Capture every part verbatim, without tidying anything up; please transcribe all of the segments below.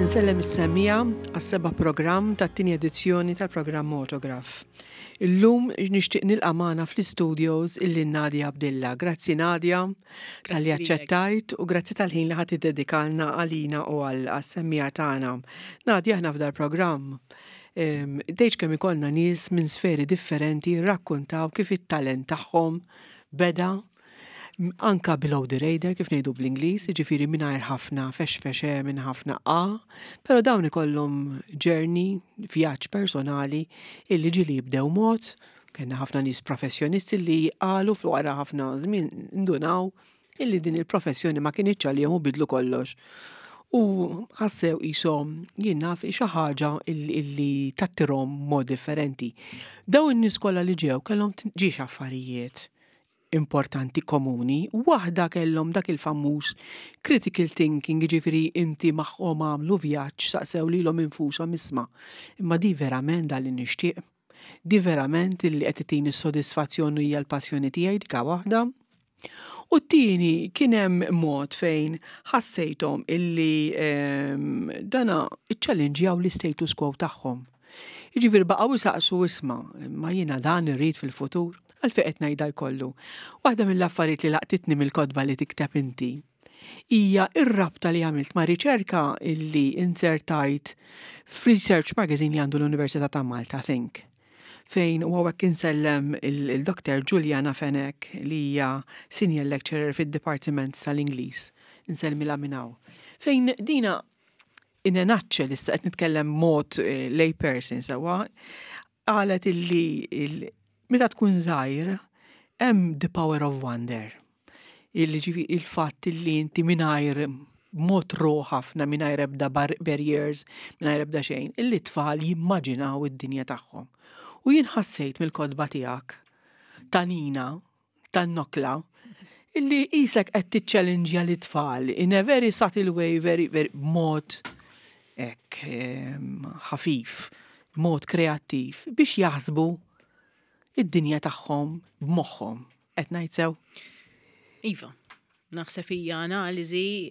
Insellem is-semmija għas-seba' programm tat-tieni edizzjoni tal-programm Motograph. Illum nixtieq nilqa' magħna fl-istudios illi Nadia Abdilla. Grazzi Nadia tal-li aċċettajt u grazzi tal-ħin li ħadd iddedikalna għalina u għall-semmija tagħna. Nadia aħna f'dal programm dejġ kemm ikollna nies minn sferi differenti rrakkuntaw kif it-talent tagħhom beda anka below the radar kif ngħidu bl-Ingliż, jiġifieri mingħajr ħafna fexfexe minn ħafna qa, però dawn ikollhom journey, vjaġġ personali illi ġieli jibdew mod, kellna ħafna nies professjonisti li qalu fl-wara ħafna żmien ndunaw illi din il-professjoni ma kienitx għalihom u bidlu kollox. U ħassew qishom jien naf xi ħaġa illi tattirhom mod differenti. Dawn in-nies kollha li ġew kellhom ġiex affarijiet importanti komuni, waħda kellhom dak il-famuż critical thinking, jiġifieri inti magħhom għamlu vjaġġ saqsew lilhom infushom isma'. Imma di verament dan li nixtieq, di verament illi qed titini s-sodisfazzjon hija l-passjoni tiegħi dik waħda. U t-tieni kien hemm mod fejn ħassejthom illi dana iċċallenġjaw l-status quo tagħhom. Jiġifieri baqgħu jsaqsu isma' ma jiena dan irrid fil-futur. Għalfejn qed ngħidha jkollu. Waħda mill-affarijiet li laqtitni mill-kotba li tikteb inti hija r-rabta li għamilt ma' riċerka illi insertajt f'Research Magazine li għandu l-Università ta' Malta, Think, fejn u għawek insellem il-Doktor Juliana Fenek li hija Senior Lecturer fid-Dipartiment tal-Ingliż, insellmilha minn hawn. Fejn dina in a nutshell issa qed nitkellem mod lay person sewwa qalet illi meta tkun żgħir hemm the power of wonder. Il-fatt illi inti mingħajr mod ro ħafna mingħajr ebda barriers, mingħajr ebda xejn, illi tfal jimmaġinaw id-dinja tagħhom. U jien ħassejt mill-kotba tiegħek ta' Nina, tan-nokla, illi qisek qed tiċċallenġja lit-tfal in a very subtle way, very very mod hekk ħafif, mod kreattiv biex jaħsbu id-dinja tagħhom b'moħħhom. Qed ngħid sew? Iva, naħseb hija analiżi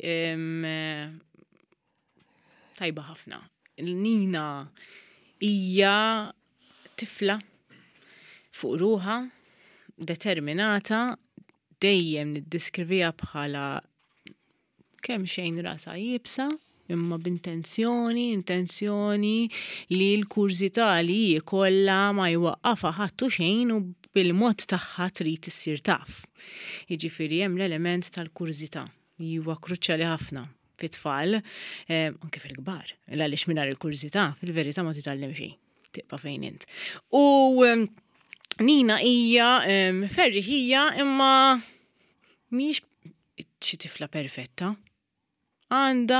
tajba ħafna. Nina hija tifla fuq ruħha, determinata, dejjem niddiskrivija bħala kemm xejn rasa jibsa, imma b'intenzjoni, intenzjoni li l-kurzità li kollha ma jwaqqafha ħattu xejn u bil-mod tagħha trid issir taf. Jiġifieri hemm l-element tal-kurzità li huwa kruċjali ħafna fit-tfal, anke fil-kbar. Għaliex mingħajr il-kurzità fil-verità ma titgħallem xejn, tibqa' fejn int. U Nina hija ferriħija imma mhix xi tifla perfetta. Għanda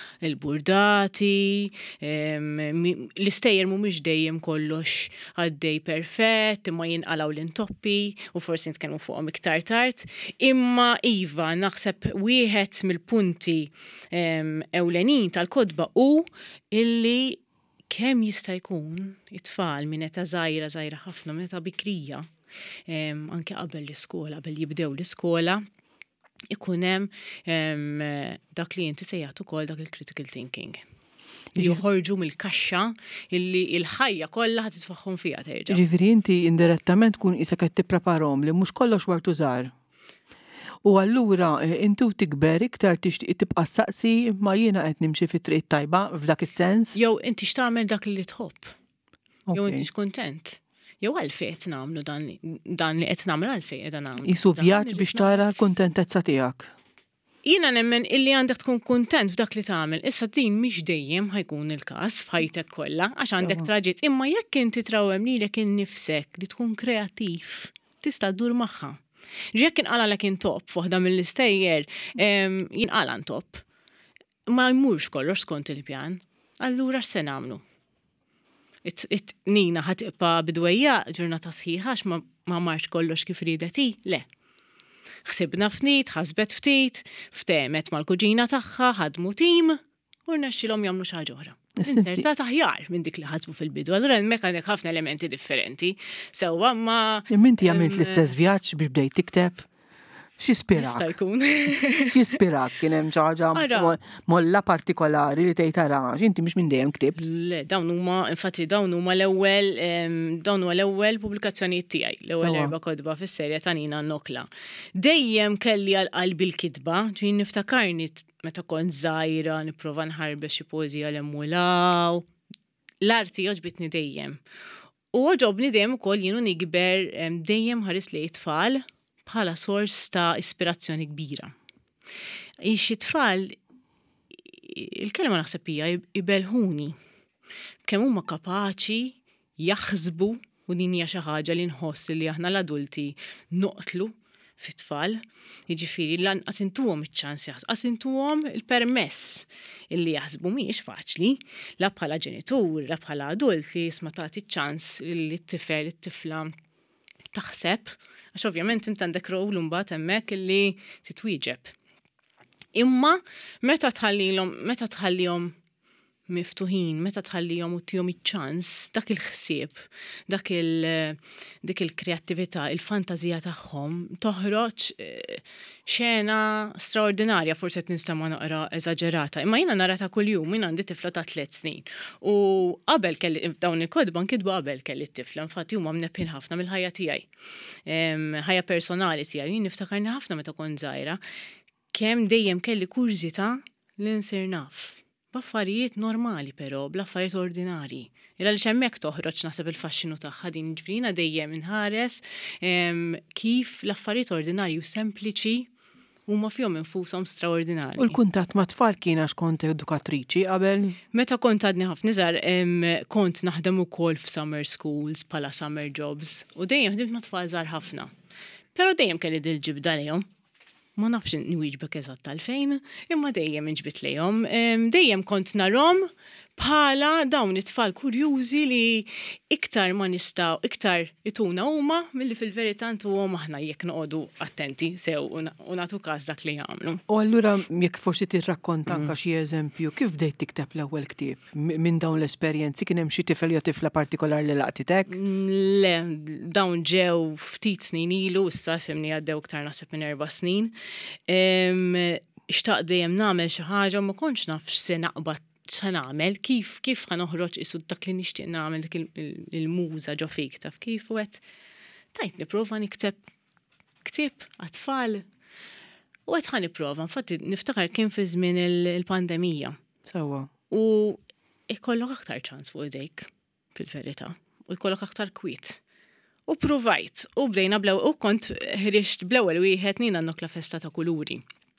il-burdati, l-istejjer mhumiex dejjem kollox għaddej perfett, imma jinqalaw l-intoppi u forsi nitkellmu fuqhom iktar tard. Imma iva naħseb wieħed mill-punti ewlenin tal-kotba hu illi kemm jista' jkun it-tfal minn eta żgħira żgħira ħafna meta bikrija, anke qabel l-iskola, qabel jibdew l-iskola, ikun hemm dak li inti sejjaħt ukoll dak il-critical thinking. Joħorġu mill-kaxxa illi l-ħajja kollha ħad titfaħħom fiha terġa'. Ġifieri inti indirettament tkun qisek qed tippreparahom li mhux kollox wartu żgħar. U allura intu tikber iktar tixtieq tibqa' saqsi ma jiena qed nimxi fit-triq tajba f'dak is-sens. Jew inti x'tagħmel dak li tħobb. Jew inti x'kuntent. Jew għalfejn qed nagħmlu dan li qed nagħmel għalfejn qiegħda nagħmlu. Isu vjaġġ biex tara l-kuntentezza tiegħek. Jiena nemmen illi għandek tkun kuntent f'dak li tagħmel. Issa din mhix dejjem ħajkun il-każ f'ħajtek kollha għax għandek traġiet, imma jekk inti trawhem lilek innifsek li tkun kreattiv, tista' ddur magħha. Jekk inqalalek intop f'waħda mill-istejjer jinqala ntop. Ma jmurx kollox skont il-pjan. Allura x'se nagħmlu? Nina ħatibqa' bidwejja ġurnata sħiħa għax ma marx kollox kif ridet hi, le. Ħsibna ftit, ħasbet ftit, ftemet mal-kuġina tagħha, ħadmu tim, u rnexxilhom jagħmlu xi ħaġa oħra. Inserta taħjar minn dik li ħasbu fil-bidu. Allura hemmhekk għandek ħafna elementi differenti. Sewwa ma Minti għamilt l-istess vjaġġ biex bdejt tikteb? Xispirak? Jista' jkun. Xispirak kien hemm xi ħaġa molla partikolari li tgħid tara inti mhux minn dejjem ktibt. Le, dawn huma infatti dawn huma l-ewwel dawn huwa l-ewwel pubblikazzjonijiet tiegħi, l-ewwel erba' kodba fis-serja ta' Nina Nokla. Dejjem kelli għal qalbi l-kitba, ġin niftakarni meta kont żgħira nipprova nħarbex xi poeżija l-emmulaw. L-arti oġbitni dejjem. U oġobni dejjem ukoll jienu nikber dejjem ħares li tfal bħala sors ta' ispirazzjoni kbira. Ix it-tfal il-kelma naħseb hija ibelħuni. Kemm huma kapaċi jaħsbu u din hija xi ħaġa li nħoss li aħna l-adulti noqtlu fit-tfal, jiġifieri lanqas intuhom iċ-ċans jaħsbu, qas intuhom il-permess illi jaħsbu mhijiex faċli, la bħala ġenitur, la bħala adult li jisma' tagħti ċ-ċans li t-tifel, it-tifla taħseb, għax ovvjament int għandek rol mbagħad hemmhekk illi titwieġeb. Imma meta tħallihom, meta tħallihom miftuħin, meta tħallihom u tihom iċ-ċans, dak il-ħsieb, dak il dik il-kreattività, il-fantażija tagħhom toħroġ xena straordinarja, forsi qed nistama' naqra eżaġerata, imma jiena nara ta' kuljum, jien għandi tifla ta' tliet snin. U qabel kelli dawn il-kodba nkitbu qabel kelli t-tifla, infatti huma mnebbħin ħafna mill-ħajja tiegħi. Ħajja personali tiegħi, jien niftakarni ħafna meta kont żgħira, kemm dejjem kelli kurżità li nsir naf. B'affarijiet normali però, bl-affarijiet ordinari. Illa li hemmhekk toħroġ naħseb il-faxxinu tagħha din ġbrina dejjem inħares kif l-affarijiet ordinari u sempliċi huma fihom infushom straordinari. U l-kuntatt ma' tfal kien għax kont edukatriċi qabel? Meta kont għadni ħafna iżgħar kont naħdem ukoll f'summer schools bħala summer jobs u dejjem ħdimt ma' tfal żgħar ħafna. Però dejjem kelli dil-ġibda lejhom. Ma nafx nwieġbek eżatt tal-fejn, imma dejjem inġbit lejhom, dejjem kont narhom bħala dawn it-tfal kurjużi li iktar ma nistgħu, iktar ituna huma milli fil-verità ntuhom aħna jekk noqogħdu attenti sew u nagħtu każ dak li jagħmlu. U allura jekk forsi tirrakkonta anke xi eżempju, kif bdejt tikteb l-ewwel ktieb? Minn dawn l-esperjenzi kien hemm xi tifel jew tifla partikolari li laqtitek? Le, dawn ġew ftit snin ilu, issa fimni għaddew iktar naħseb minn erba' snin. Xtaq dejjem nagħmel xi ħaġa ma kontx naf x'se naqbad xa nagħmel, kif kif ħa noħroġ isu dak li nixtieq nagħmel dik il-muża ġo fik taf kif u qed tajt nipprova nikteb ktieb għat-tfal. U qed ħa nipprova, infatti niftakar kien fi żmien il-pandemija. Sewwa. U ikollok aktar ċans fuq idejk fil-verità, u jkollok aktar kwiet. U provajt, u bdejna blew, u kont ħriġt bl-ewwel wieħed Nina Nokla festa ta' kuluri.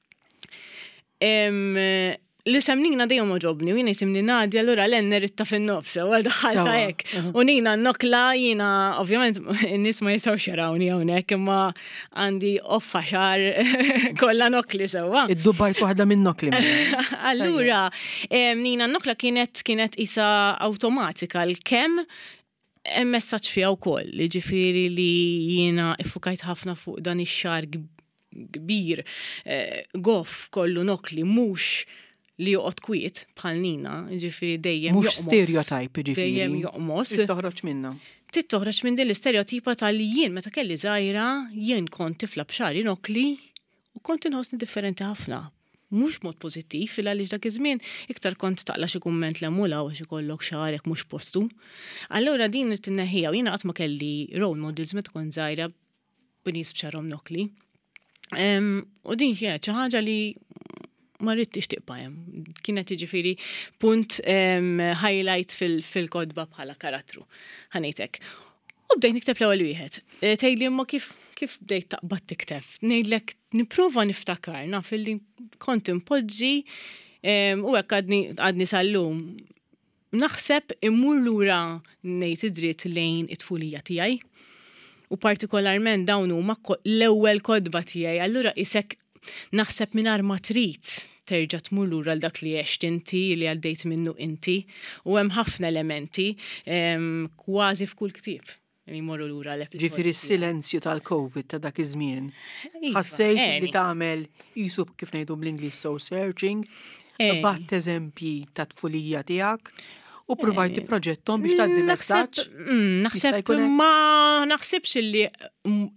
Li semnina dejjem oġobni, u jiena jisimni Nadja, allura l-enner itta fin-nofs, u daħalta hekk. U Nina Nokla jiena ovvjament in-nies ma jistgħux jarawni hawnhekk, imma għandi offa xar kollha nokli sewwa. Iddubajt waħda minn nokli. Allura Nina Nokla kienet kienet isa awtomatika l-kemm hemm messaġġ fiha wkoll, jiġifieri li jiena iffukajt ħafna fuq dan ix-xar kbir, goff kollu nokli mhux li joqgħod kwiet bħal Nina, jiġifieri dejjem mhux stereotype jiġifieri. Dejjem joqmos. Toħroġ minnha. Tit toħroġ minn din l-istereotipa tal jien meta kelli żgħira jien kont tifla b'xari nokli u kont inħossni differenti ħafna. Mhux mod pożittiv illa għaliex dak iż-żmien iktar kont taqla xi kumment l-emmula għax ikollok xarek mhux postu. Allura din irid tinneħħiha u jiena qatt ma kelli role models meta kont żgħira b'nies b'xarhom nokli. U din kienet xi ħaġa li ma rridtix tiqbajem. Kienet jiġifieri punt highlight fil-kodba bħala karattru. Ħanejtek. U bdejt nikteb l-ewwel wieħed. Tgħidli imma kif kif bdejt taqbad tikteb. Ngħidlek nipprova niftakar naf illi kont impoġġi u hekk għadni sal-lum naħseb immur lura ngħid id-dritt lejn it-tfulija tiegħi. U partikolarment dawn huma l-ewwel kodba tiegħi. Allura isek naħseb mingħajr ma trid terġa' tmur lura l dak li għext inti, li għaddejt minnu inti, u hemm ħafna elementi kważi f'kull ktieb li jmorru lura l-episodju. Ġifieri s-silenzju tal-COVID ta' dak iż-żmien. Ħassejt li tagħmel qisu kif ngħidu bl-Ingliż soul searching, batt eżempji ta' tfulija tiegħek u provajti proġettom biex tgħaddi messaġġ. Naħseb ma naħsibx li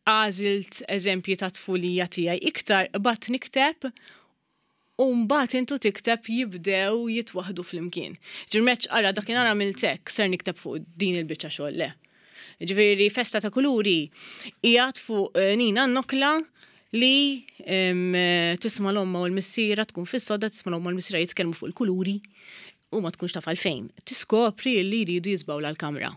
għażilt eżempji ta' tfulija tiegħi iktar bat nikteb u mbagħad intu tikteb jibdew jitwaħdu flimkien. Ġirmeċ ara dakinhar għamiltek ser nikteb fuq din il-biċċa xogħol le. Ġifieri festa ta' kuluri qiegħed fuq Nina Nokla li tisma' l-omma u l-missiera tkun fis-soda tisma' l-omma u l-missiera jitkellmu fuq il-kuluri u ma tkunx taf għalfejn. Tiskopri li jridu jisbaw l-kamra.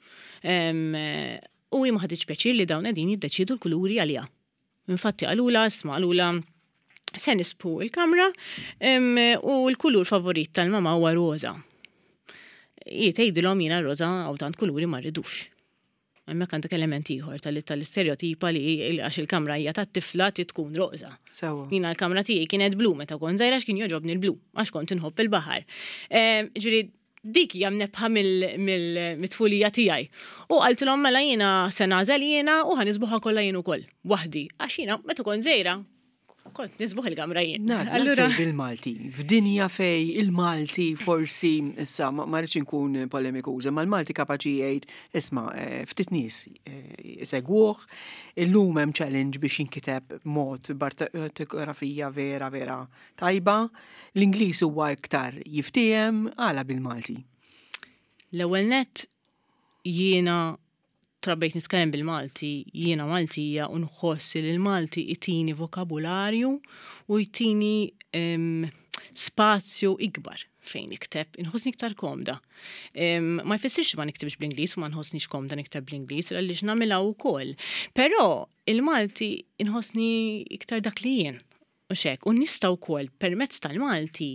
U ma ħaditx pjaċir li dawn qegħdin jiddeċiedu l-kuluri għalija. Infatti għalula, isma' għalula se nisbu il-kamra u l-kulur favorit tal-mama huwa roża. Jitgħidilhom jiena roża għaw tant kuluri ma rridux. Hemmhekk għandek element ieħor tal-istereotipa li għax il-kamra hija tat-tifla tkun roża. Sewwa. Jiena l-kamra tiegħi kienet blu meta kont żgħira x'kien jogħġobni l-blu għax kont inħobb il-baħar. Ġifieri dik hija mnebħa mill-tfulija tiegħi. U qaltilhom mela jiena se nagħżel jiena u ħanisbuħha kollha jien ukoll waħdi għax jiena meta kont żgħira kont nisbuħ il-kamra jien. Allura bil-Malti, f'dinja fej il-Malti forsi issa ma rridx inkun polemikuża, ma l-Malti kapaċi jgħid isma' ftit nies isegwuh, illum hemm challenge biex jinkiteb mod b'ortografija vera vera tajba, l-Ingliż huwa iktar jiftiehem għala bil-Malti. L-ewwel nett jiena trabbejt nitkellem bil-Malti, jiena Maltija u nħossi li l-Malti itini vokabularju u jtini spazju ikbar fejn nikteb, inħossni iktar komda. Ma jfissirx ma niktibx bl-Ingliż u ma nħossnix komda nikteb bl-Ingliż għaliex nagħmilha wkoll. Però il-Malti inħossni iktar dak li jien u xek, u nista' wkoll permezz tal-Malti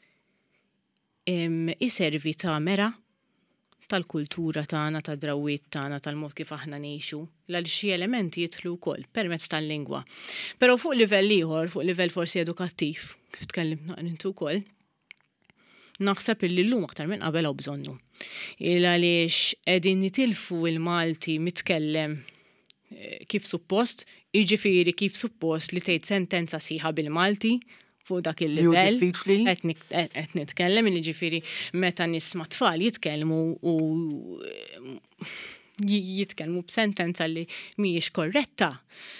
iservi ta' mera tal-kultura tagħna, tad-drawwiet tagħna, tal-mod kif aħna ngħixu, l xi elementi jidħlu wkoll permezz tal-lingwa. Però fuq livell ieħor, fuq livell forsi edukattiv, kif tkellimna intu wkoll, naħseb illi llum aktar minn qabel hawn bżonnu. Il għaliex qegħdin nitilfu il-Malti mitkellem kif suppost, jiġifieri kif suppost li tgħid sentenza sieħa bil-Malti fuq dak il-livell. Qed nitkellem li ġifieri meta nisma' tfal jitkellmu u jitkellmu b'sentenza li mhijiex korretta.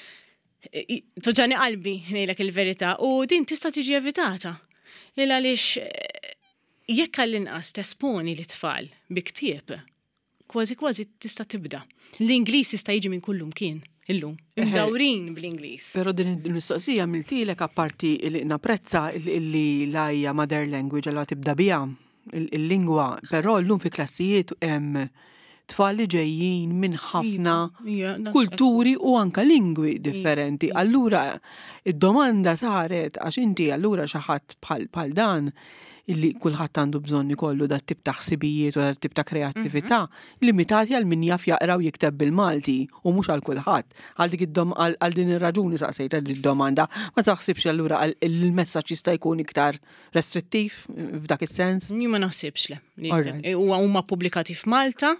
Toġani qalbi ngħidlek il-verità u din tista' tiġi evitata. Il għaliex jekk għall-inqas tesponi li tfal bi ktieb, kważi kważi tista' tibda. L-Ingliż jista' jiġi minn kullum kien. Illum, imdawrin bl-Ingliż. Pero din il-mistoqsija miltilek apparti li napprezza li lajja mother language għalwa tibda biha il-lingwa, però llum fi klassijiet hemm tfal li ġejjin minn ħafna kulturi u anka lingwi differenti. Allura id-domanda saret għax inti allura xi ħadd bħal dan illi kulħadd għandu bżonn ikollu dat tip ta' ħsibijiet u dat tip ta' kreattività limitati għal min jaf jaqra u jikteb bil-Malti u mhux għal kulħadd. Għal dik għal din ir-raġuni saqsejta id-domanda, ma taħsibx allura il-messaġġ jista' jkun iktar restrittiv f'dak is-sens? Jien ma naħsibx le. Huwa huma pubblikati f'Malta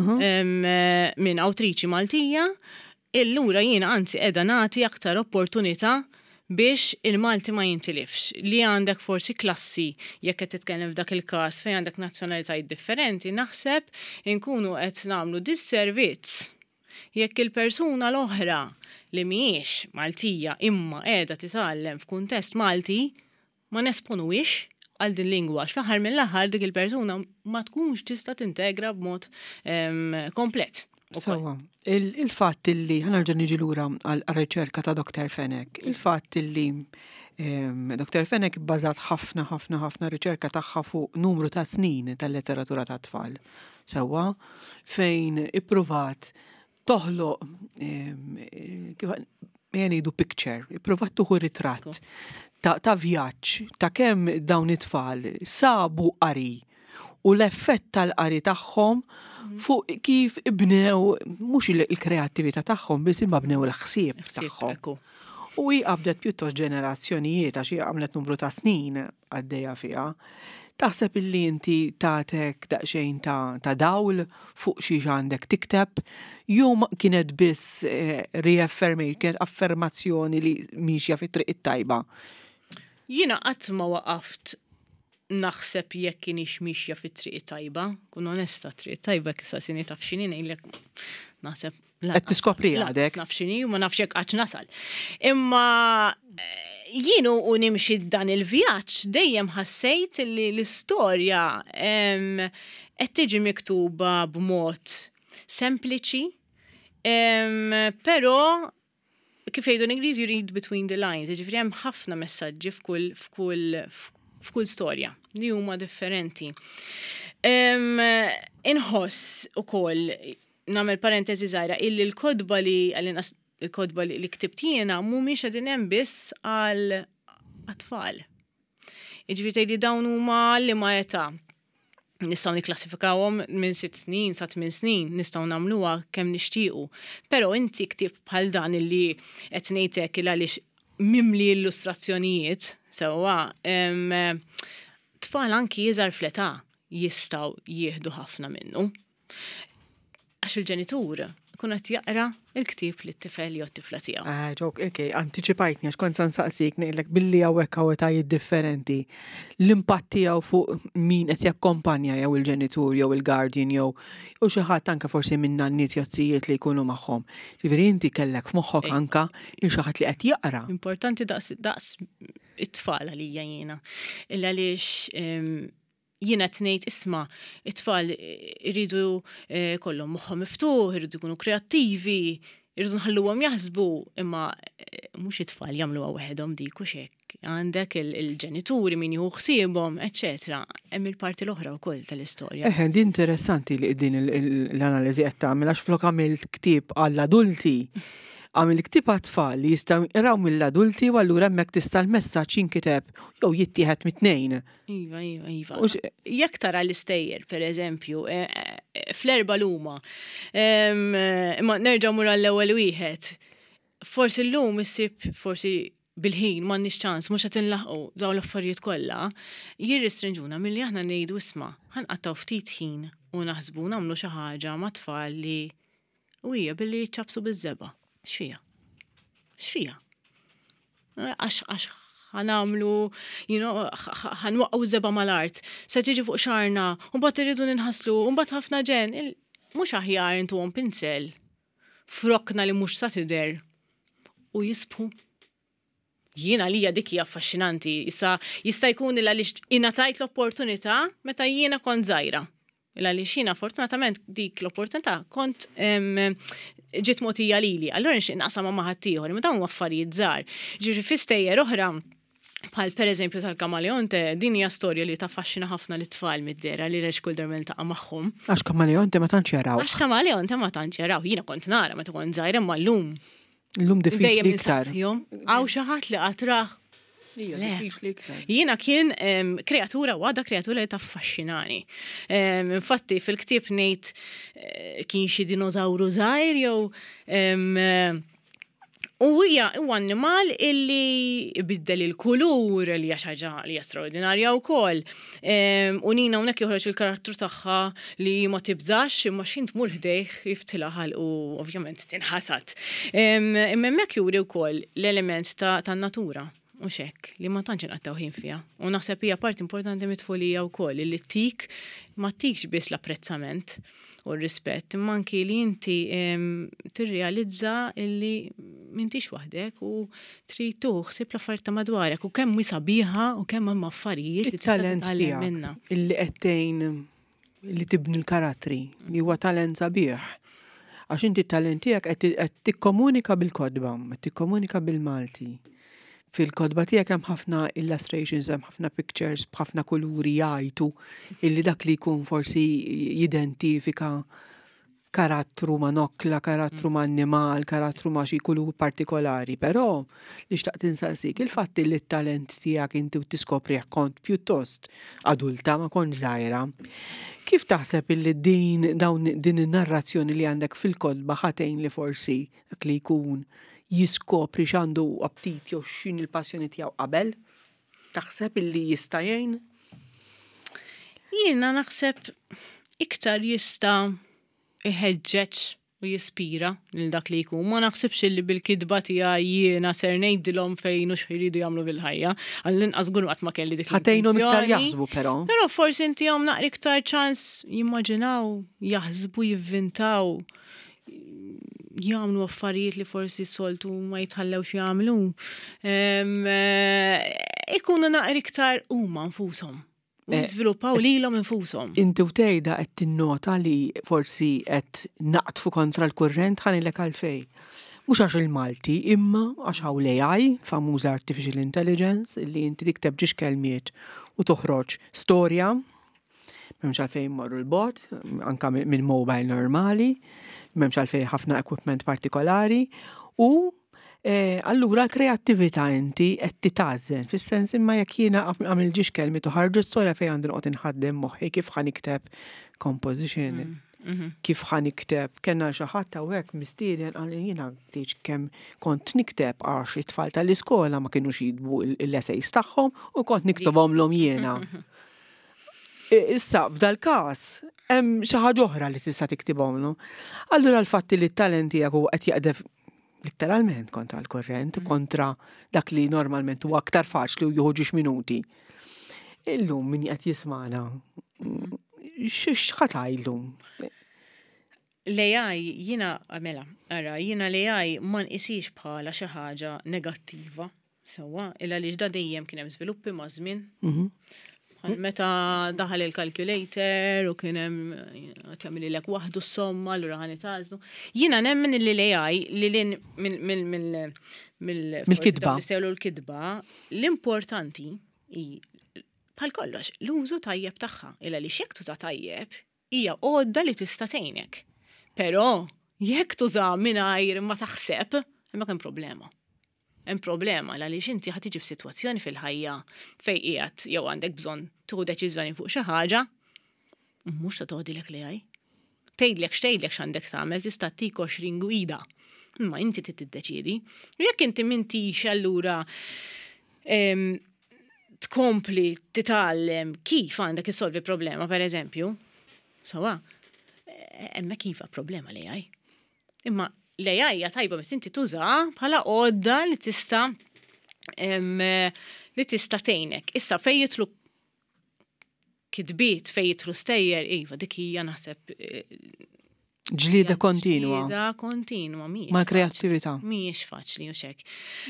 minn awtriċi Maltija, illura jiena anzi qiegħda nagħti aktar opportunità biex il-Malti ma jintilifx. Li għandek forsi klassi jekk qed titkellem f'dak il-każ fejn għandek nazzjonalitajiet differenti, naħseb inkunu qed nagħmlu dis-servizz jekk il-persuna l-oħra li mhijiex Maltija imma qiegħda titgħallem f'kuntest Malti ma nesponuwix għal din lingwa. Fl-aħħar mill-aħħar dik il-persuna ma tkunx tista' tintegra b'mod komplett. Sawa, il-fatt illi, ħanarġa niġi lura għal-riċerka ta' doktor Fenek, il-fatt illi doktor Fenek bbażat ħafna ħafna ħafna riċerka tagħha fuq numru ta' snin tal-letteratura ta' tfal. Sawa, fejn ippruvat toħloq kif jgħidu picture, ippruvat tuħu ritratt ta' vjaġġ ta' kemm dawn it-tfal sabu qari u l-effett tal-qari tagħhom fuq kif ibnew mhux il-kreattività tagħhom biss imma bnew l-ħsieb tagħhom. U hi qabdet pjuttost ġenerazzjonijiet għax hija għamlet numru ta' snin għaddejja fiha. Taħseb illi inti tagħtek daqsxejn ta' dawl fuq xi għandek tikteb jew kienet biss reaffirmation, kienet affermazzjoni li mixja fit-triq it-tajba. Jiena qatt ma waqaft naħseb jekk kienix mixja fit-triq tajba, kun onesta triq tajba kissa sini taf x'inhi ngħidlek naħseb Qed tiskopri għadek. Naf x'inhi u ma nafx hekk qatt nasal. Imma jienu u nimxi dan il-vjaġġ dejjem ħassejt li l-istorja qed tiġi miktuba b'mod sempliċi, però kif jgħidu l-Ingliż you read between the lines, jiġifieri hemm ħafna messaġġi f'kull f'kull f'kull storja li huma differenti. Inħoss ukoll nagħmel parentesi żgħira illi l-kodba li il-kodba li ktibt jiena mhumiex qegħdin hemm biss għal tfal. Jiġifieri li dawn huma li ma età. Nistgħu nikklassifikawhom minn sitt snin sa tmien snin, nistgħu nagħmluha kemm nixtiequ. Però inti ktib bħal dan illi qed ngħidlek il għaliex mimli illustrazzjonijiet sewwa tfal anki jiżgħar fl-età jistgħu jieħdu ħafna minnu. Għax il-ġenitur kun qed jaqra il-ktieb li t-tifel jew t-tifla tiegħu. Ah, ġok, okay, antiċipajtni għax kont nsaqsik ngħidlek billi hawnhekk hawn etajiet differenti. L-impatt tiegħu fuq min qed jakkompanja jew il-ġenitur jew il-guardian jew u xi ħadd anke forsi minn nanniet jozzijiet li jkunu magħhom. Ġifieri inti kellek f'moħħok anke il xi ħadd li qed jaqra. Importanti daqs daqs it-tfal għalija jiena. Illa għaliex jiena tnejt isma' it-tfal iridu kollhom moħħhom miftuħ, iridu jkunu kreattivi, iridu nħalluhom jaħsbu, imma mhux it-tfal jagħmluha waħedhom dik u xek. Għandek il-ġenituri min jieħu ħsiebhom, eċċetera. Hemm il-parti l-oħra wkoll tal-istorja. Eħe, din interessanti li din l-analiżi qed tagħmel għax flok għamilt ktieb għall-adulti. Għamil ktib għat-tfal li jistaw iraw mill-adulti u allura hemmhekk tista' l-messaġġ jinkiteb jew jittieħed mit-tnejn. Iva, iva, iva. Jekk tara l-istejjer, pereżempju, fl-erba' luma, imma nerġa' mur għall-ewwel wieħed, forsi llum issib forsi bil-ħin m'għandniex ċans mhux qed inlaħqu dawn l-affarijiet kollha, jirristrinġuna milli aħna ngħidu isma' ħanqattaw ftit ħin u naħsbu nagħmlu xi ħaġa ma' tfal li u hija billi jiċċabsu biż-żeba'. X'fija? X'fija? Għax għax ħanamlu, you know, ħanwaqqgħu żeba' mal-art, se tiġi fuq xarna, u mbagħad irridu ninħasslu, u mbagħad ħafna ġen, mhux aħjar intuhom pinsel frokna li mhux sa tidher u jisbħu. Jiena lija dik hija affaxxinanti, issa jista' jkun il għaliex ingħatajt l-opportunità meta jiena kont żgħira. Il għaliex jiena fortunatament dik l-opportunità kont ġiet mogħtija lili. Allura nixtieq naqsam ma' ħadd ieħor, imma dawn affarijiet żgħar. Ġifieri fi stejjer oħra bħal pereżempju tal-Kamaleonte, din hija storja li taffaxxina ħafna lit-tfal mid-dera li rex kull darba niltaqa' magħhom. Għax Kamaleonte ma tantx jaraw. Għax Kamaleonte ma tantx jaraw. Jiena kont nara meta kont żgħira imma llum. Llum diffiċli iktar. Għaw xi ħadd li qatraħ. Jiena kien kreatura u għada kreatura li taffaxxinani. Infatti fil-ktieb ngħid kien xi dinożawru żgħir jew u hija huwa annimal illi biddel il-kulur li hija xi ħaġa li hija straordinarja wkoll. U Nina hawnhekk joħroġ il-karattru tagħha li ma tibżax imma xi tmur ħdejh jiftilha u ovvjament tinħasad. Imma hemmhekk juri wkoll l-element tan-natura. U xek, li ma tantx inqattaw ħin fiha. U naħseb hija parti importanti mit-tfulija wkoll li tik ma tikx biss l-apprezzament u r-rispett, imma anki li inti tirrealizza illi m'intix waħdek u trid tuħsib l-affarijiet ta' madwarek u kemm hi sabiħa u kemm hemm affarijiet li tista' titgħallem minnha. Illi qed tgħin li tibni l-karattri li huwa talent sabiħ. Għax inti t-talent tiegħek qed tikkomunika bil-kodba, qed tikkomunika bil-Malti. Fil-kodba tiegħek hemm ħafna illustrations, hemm ħafna pictures b'ħafna kuluri jgħidu illi dak li jkun forsi jidentifika karattru ma' nokla, karattru ma' annimal, karattru ma' xi kulur partikolari, però li xtaqt insaqsik il-fatt li t-talent tiegħek inti tiskoprih kont pjuttost adulta ma kont żgħira. Kif taħseb illi din dawn din in-narrazzjoni li għandek fil-kodba ħatejn li forsi dak li jkun jiskopri x'għandu aptit jew x'in il-passjoni tiegħu qabel? Taħseb illi jista' jgħin? Jiena naħseb iktar jista' iħeġġeġ u jispira lil dak li jkun. Ma naħsibx illi bil-kidba tiegħi jiena ser ngħidilhom fejn u x'iridu jagħmlu bil-ħajja. Għall-inqas gur qatt ma kelli dik ħatejnhom iktar jaħsbu però. Però forsi intihom naqra iktar ċans jimmaġinaw, jaħsbu, jivvintaw. jagħmlu affarijiet li forsi soltu ma jitħallewx jagħmlu. Ikunu naqra iktar huma nfushom. U jiżviluppaw lilhom infushom. Inti u tgħidha qed tinnota li forsi qed naqtfu kontra l-kurrent ħanilek għalfejn. Mhux għax il-Malti, imma għax hawn l-A I, famuża Artificial Intelligence, li inti tikteb ġiex kelmiet u toħroġ storja, m'hemmx għalfejn morru l-bot, anke minn mobile normali, m'hemmx għalfejn ħafna equipment partikolari, u allura l-kreattività inti qed titażen, fis-sens imma jekk jiena għamil ġiex kelmi toħarġu storja fejn għandi noqgħod inħaddem moħħi kif ħanikteb composition, kif ħanikteb. Kellna xi ħadd hawnhekk mistieden qal jiena tgħid kemm kont nikteb għax it-tfal tal-iskola ma kinux jidbu l-essays tagħhom u kont niktobhomlhom jiena. Issa f'dal każ hemm xi ħaġa oħra li tista' tiktibhomlu. Allura l-fatt li t-talent tiegħek huwa qed jaqdef literalment kontra l-korrent, kontra dak li normalment huwa aktar faċli u joħoġux minuti. Illum min qed jismana, x'ħatajlhom? L-A I jiena mela, ara, jiena l-A I ma nqisix bħala xi ħaġa negattiva, sewwa, illa li ġda dejjem kien hemm żviluppi ma' żmien. Meta daħal il-calculator u kien hemm tagħmililek waħdu s-somma allura ħa nitażlu. Jiena nemmen li l-A I li lin mill-kidba. Sewlu l-kidba, l-importanti bħal kollox l-użu tajjeb tagħha, illa li x'jekk tuża tajjeb hija għodda li tista' tgħinek. Però jekk tuża mingħajr ma taħseb, hemm hemm problema. Hemm problema għaliex inti ħad tiġi f'sitwazzjoni fil-ħajja fejn qiegħed jew għandek bżonn tieħu deċiżjoni fuq xi ħaġa, mhux ta' tgħodilek l A I. Tgħidlek x'tgħidlek x'għandek tagħmel tista' tik għoxrin gwida. Imma inti trid tiddeċiedi. U jekk inti m'intix allura tkompli titgħallem kif għandek issolvi problema pereżempju, sewwa, hemmhekk iva problema l A I. Imma l-A I tajba met inti tuża bħala għodda li tista' li tista' tgħinek. Issa fejn jitlu kidbiet, fejn jitlu stejjer, iva dik hija naħseb ġlieda kontinwa. Ġlieda kontinwa mhijiex. Mal-kreattività. Mhijiex faċli u xek.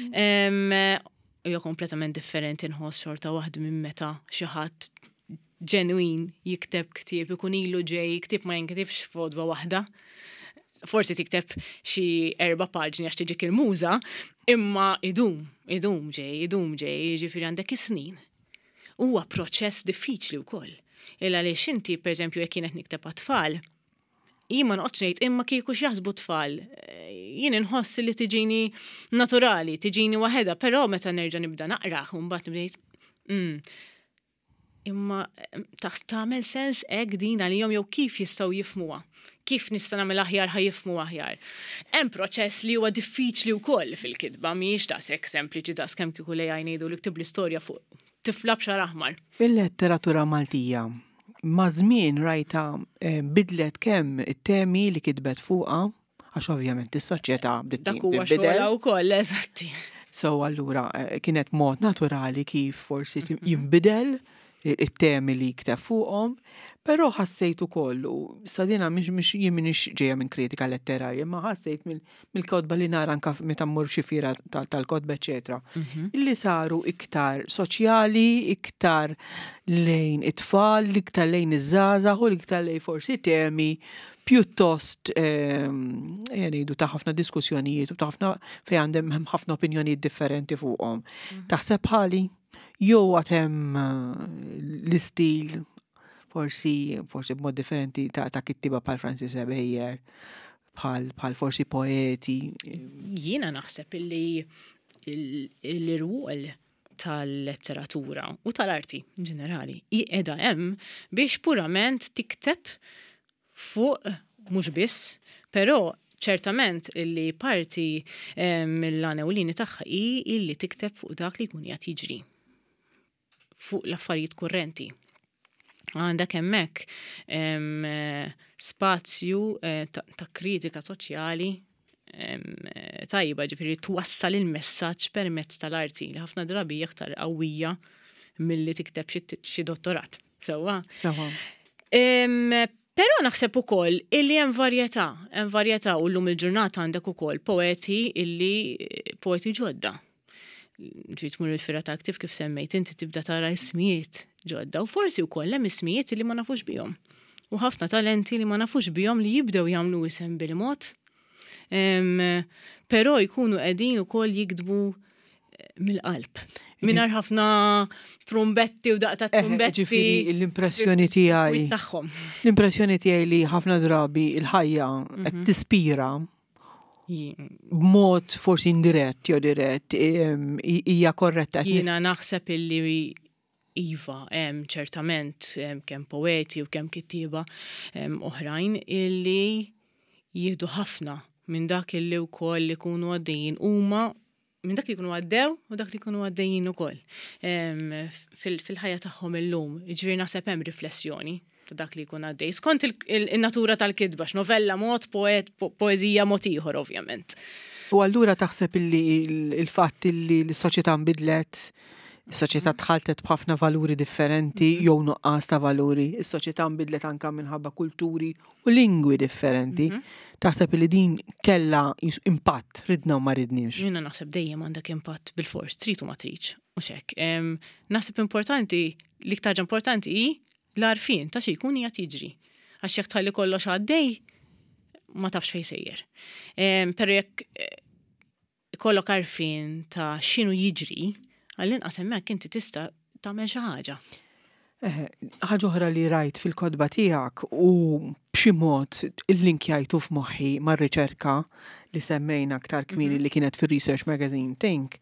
Hija kompletament differenti nħoss xorta waħda minn meta xi ħadd ġenwin jikteb ktieb ikun ilu ġej jiktib ma jinkitibx f'odwa waħda. Forsi tikteb xi erba' paġni għax tiġik il-muża, imma idum, idum ġej, idum ġej, jiġifieri għandek is-snin. Huwa proċess diffiċli wkoll. Illa għaliex inti pereżempju jekk kienet nikteb għat-tfal, jien ma noqgħodx ngħid imma kieku x'jaħsbu tfal. Jien inħoss li tiġini naturali, tiġini waħedha, però meta nerġa' nibda naqra u mbagħad nibdejt imma tagħmel sens hekk din għalihom jew kif jistgħu jifhmuha. Kif nista' nagħmel aħjar ħajjifhmu aħjar. Hemm proċess li huwa diffiċli wkoll fil-kitba mhijiex daqshekk sempliċi daqs kemm kieku l A I ngħidu li ktib l-istorja fuq tifla b'xar aħmar. Fil-letteratura Maltija, ma' żmien rajta bidlet kemm it-temi li kitbet fuqha, għax ovvjament is-soċjetà bdiet dak huwa xogħla wkoll eżatti. So allura kienet mod naturali kif forsi jinbidel it-temi li kteb fuqhom, però ħassejt ukoll u sadina mhix mhix jien m'iniex ġejja minn kritika letterarja, ma ħassejt mill-kotba li nara anke meta mmur xi fiera tal-kotba eċetera. Illi saru iktar soċjali, iktar lejn it-tfal, iktar lejn iż-żgħażagħ u iktar lejn forsi temi pjuttost ngħidu ta' ħafna diskussjonijiet u ta' ħafna fejn għandhem ħafna opinjonijiet differenti fuqhom. Taħseb ħali jew għad hemm l-istil forsi forsi b'mod differenti ta' ta' kittiba bħal Francis Ebeyer, bħal bħal forsi poeti. Jiena naħseb illi l-irwol tal-letteratura u tal-arti ġenerali qiegħda hemm biex purament tikteb fuq mhux biss, però ċertament illi parti mill-għanewlini tagħha hi illi tikteb fuq dak li jkun qed jiġri fuq l-affarijiet kurrenti. Għandek hemmhekk spazju ta' kritika soċjali tajba, ġifieri twassal il-messaġġ permezz tal-arti li ħafna drabi aktar qawwija milli tikteb xi dottorat. Sewwa. Sewwa. Però naħseb ukoll illi hemm varjetà, hemm varjetà u llum il-ġurnata għandek ukoll poeti illi poeti ġodda. Ġiet tmur il-fira ta' aktiv kif semmejt inti tibda tara ismijiet ġodda u forsi wkoll hemm ismijiet li ma nafux bihom. U ħafna talenti li ma nafux bihom li jibdew jagħmlu isem bil-mod. Però jkunu qegħdin ukoll jikdbu mill-qalb. Minar ħafna trumbetti u daqta trumbetti. L-impressjoni tiegħi. Tagħhom. L-impressjoni tiegħi li ħafna drabi il-ħajja qed tispira b'mod forsi indirett jew dirett hija korretta. Jiena naħseb illi iva hemm ċertament kemm poeti u kemm kittieba oħrajn illi jieħdu ħafna minn dak illi wkoll li jkunu għaddejjin huma minn dak li jkunu għaddew u dak li jkunu għaddejjin ukoll fil-ħajja tagħhom illum. Jiġifieri naħseb hemm riflessjoni ta' dak li jkun għaddej. Skont il-natura tal-kidba, novella mod, poet, poezija mod ieħor ovvjament. U allura taħseb illi il-fatt illi l-soċjetà nbidlet, is-soċjetà tħaltet b'ħafna valuri differenti jew nuqqas ta' valuri, is-soċjetà nbidlet anke minħabba kulturi u lingwi differenti. Taħseb li din kellha impatt ridna u ma ridniex. Jiena naħseb dejjem għandek impatt bil-fors, trid u ma tridx u x'hekk. Naħseb importanti, l-iktar importanti hi l-għarfien ta' xi jkun qiegħed jiġri. Għax jekk tħalli kollox għaddej ma tafx fejn sejjer. Però jekk ikollok għarfien ta' x'inhu jiġri, għall-inqas hemmhekk inti tista' tagħmel xi ħaġa. Ħaġa oħra li rajt fil-kodba tiegħek u b'xi mod il-linkjajtu f'moħħi mar-riċerka li semmejna aktar kmieni li kienet fir-Research Magazine Think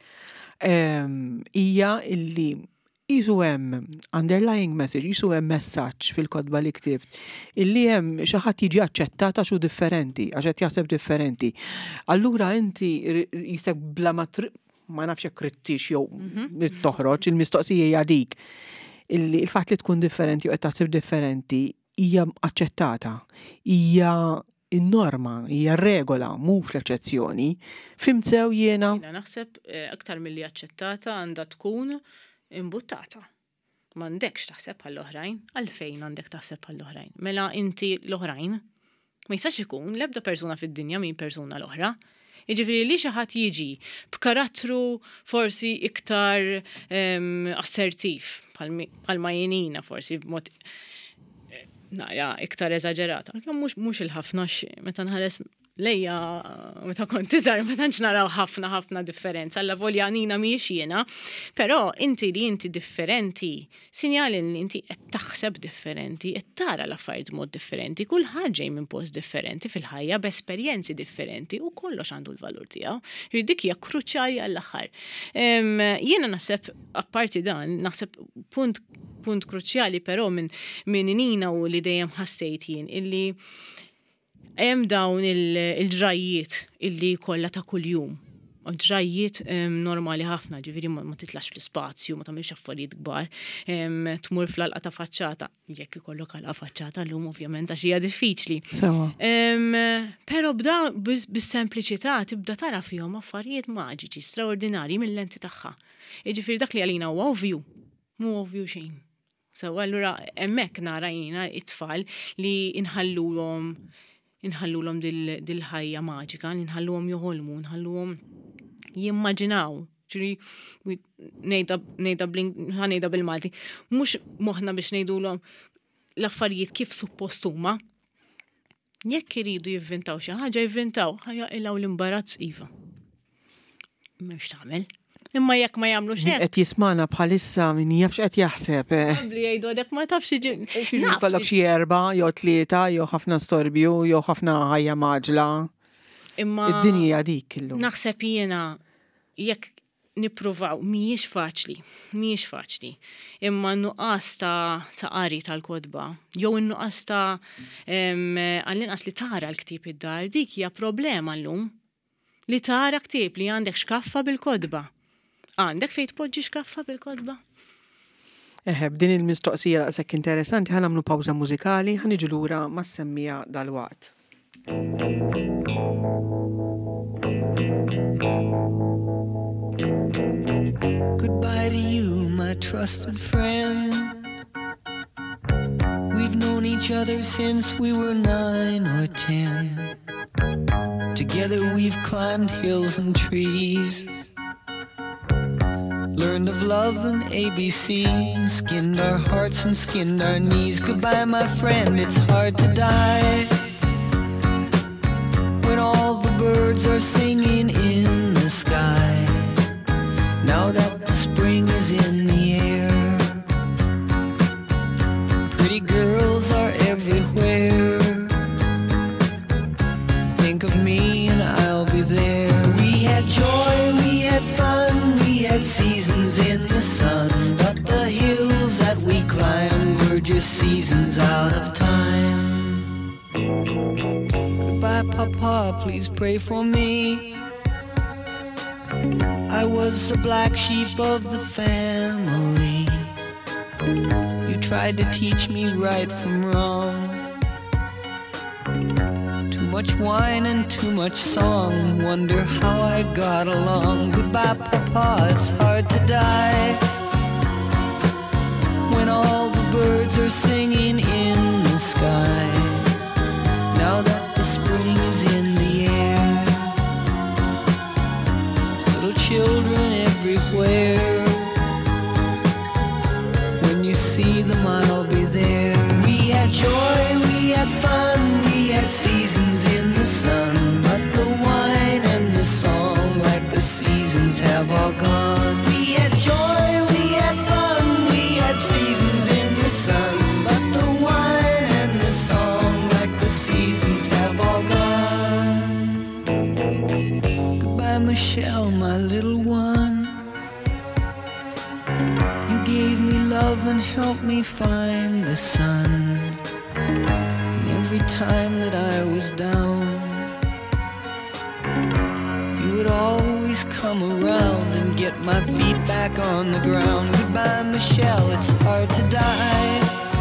hija illi jisu hemm underlying message, jisu hemm messaġġ fil-kodba li ktibt illi hemm xi ħadd jiġi aċċettata xu differenti, għax qed jaħseb differenti. Allura inti jisek bla ma ma nafx jekk rittix jew toħroġ il-mistoqsija hija dik. Il-fatt li tkun differenti u qed taħseb differenti hija aċċettata, hija in-norma, hija regola, mhux l-eċċezzjoni. Fimt sew jiena? Jiena naħseb aktar milli aċċettata għandha tkun imbuttata. M'għandekx taħseb għall-oħrajn, għalfejn għandek taħseb għall-oħrajn. Mela inti l-oħrajn ma jistax ikun l-ebda persuna fid-dinja min persuna l-oħra. Jiġifieri li xi ħadd jiġi b'karattru forsi iktar assertiv bħalma jenina forsi b'mod nara iktar eżaġerata. Mhux il-ħafna meta nħares lejja meta kont iżgħar ma tantx naraw ħafna ħafna differenza. Alla volja Nina mhijiex jiena, però inti li inti differenti, sinjali li inti qed taħseb differenti, qed tara l-affarijiet mod differenti, kull ħaġa minn post differenti fil-ħajja b'esperjenzi differenti u kollox għandu l-valur tiegħu. Dik hija kruċjali għall-aħħar. Jiena naħseb apparti dan, naħseb punt punt kruċjali però minn minn Nina u li dejjem ħassejt jien illi hemm dawn il-ġrajiet illi kollha ta' kuljum. Ġrajiet normali ħafna, ġifieri ma titlax fl-ispazju, ma tagħmilx affarijiet kbar, tmur fl-alqa ta' faċċata, jekk ikollok għalqa faċċata llum ovvjament għax hija diffiċli. Però bda bis-sempliċità tibda tara fihom affarijiet maġiċi, straordinarji mill-lenti tagħha. Jiġifieri dak li għalina huwa ovvju, mhu ovvju xejn. So allura hemmhekk nara jiena it-tfal li inħallulhom inħallulhom dil-ħajja maġika, inħalluhom joħolmu, inħalluhom jimmaġinaw. Ġiri, ngħidha bil-Malti, mhux moħħna biex ngħidulhom l-affarijiet kif suppost huma. Jekk iridu jivvintaw xi ħaġa jivvintaw, ħajja ilgħu l-imbarazz iva. M'hemmx tagħmel. Imma jekk ma jagħmlux hekk. Qed jismana bħalissa min jafx qed jaħseb. Qabli jgħidu għadek ma tafx jiġi. Kollok xi erba' jew tlieta jew ħafna storbju jew ħafna ħajja maġla. Imma id-dinja dik illum. Naħseb jiena jekk nippruvaw mhijiex faċli, mhijiex faċli. Imma nuqqas ta' ta' qari tal-kodba, jew in-nuqqas ta' għall-inqas li tara l-ktieb id-dar, dik hija problema llum. Li tara ktieb li għandek xkaffa bil-kodba. Għandek fejn tpoġġi xkaffa bil-kodba? Eħe, b'din il-mistoqsija daqshekk interessanti ħa nagħmlu pawża mużikali, ħa niġu lura ma' semmija dal-waqt. Goodbye to you, my trusted friend. We've We've known each other since we were nine or ten. Together we've climbed hills and trees, learned of love and A B C, and skinned our hearts and skinned our knees. Goodbye, my friend, it's hard to die when all the birds are singing in the sky. Now that the spring is in the air, pretty girls are everywhere. Think of me and I'll be there. We had joy, we had fun, we had seasons in the sun, but the hills that we climbed were just seasons out of time. Goodbye, Papa, please pray for me. I was the black sheep of the family. You tried to teach me right from wrong. Too much wine and too much song, wonder how I got along. Goodbye, Papa, it's hard to die when all the birds are singing in the sky. Now that the spring is in the air, little children everywhere. When you see them, I'll be there. We had joy, we had fun, we had seasons in the sun, but the wine and the song, like the seasons, have all gone. We had joy, we had fun, we had seasons in the sun, but the wine and the song, like the seasons, have all gone. Goodbye, Michelle, my little one. You gave me love and helped me find the sun. And every time that I was down, you would always come around and get my feet back on the ground. Goodbye, Michelle, it's hard to die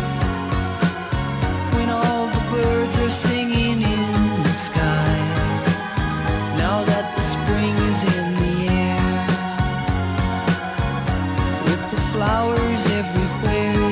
when all the birds are singing in the sky. Now that the spring is in the air, with the flowers everywhere,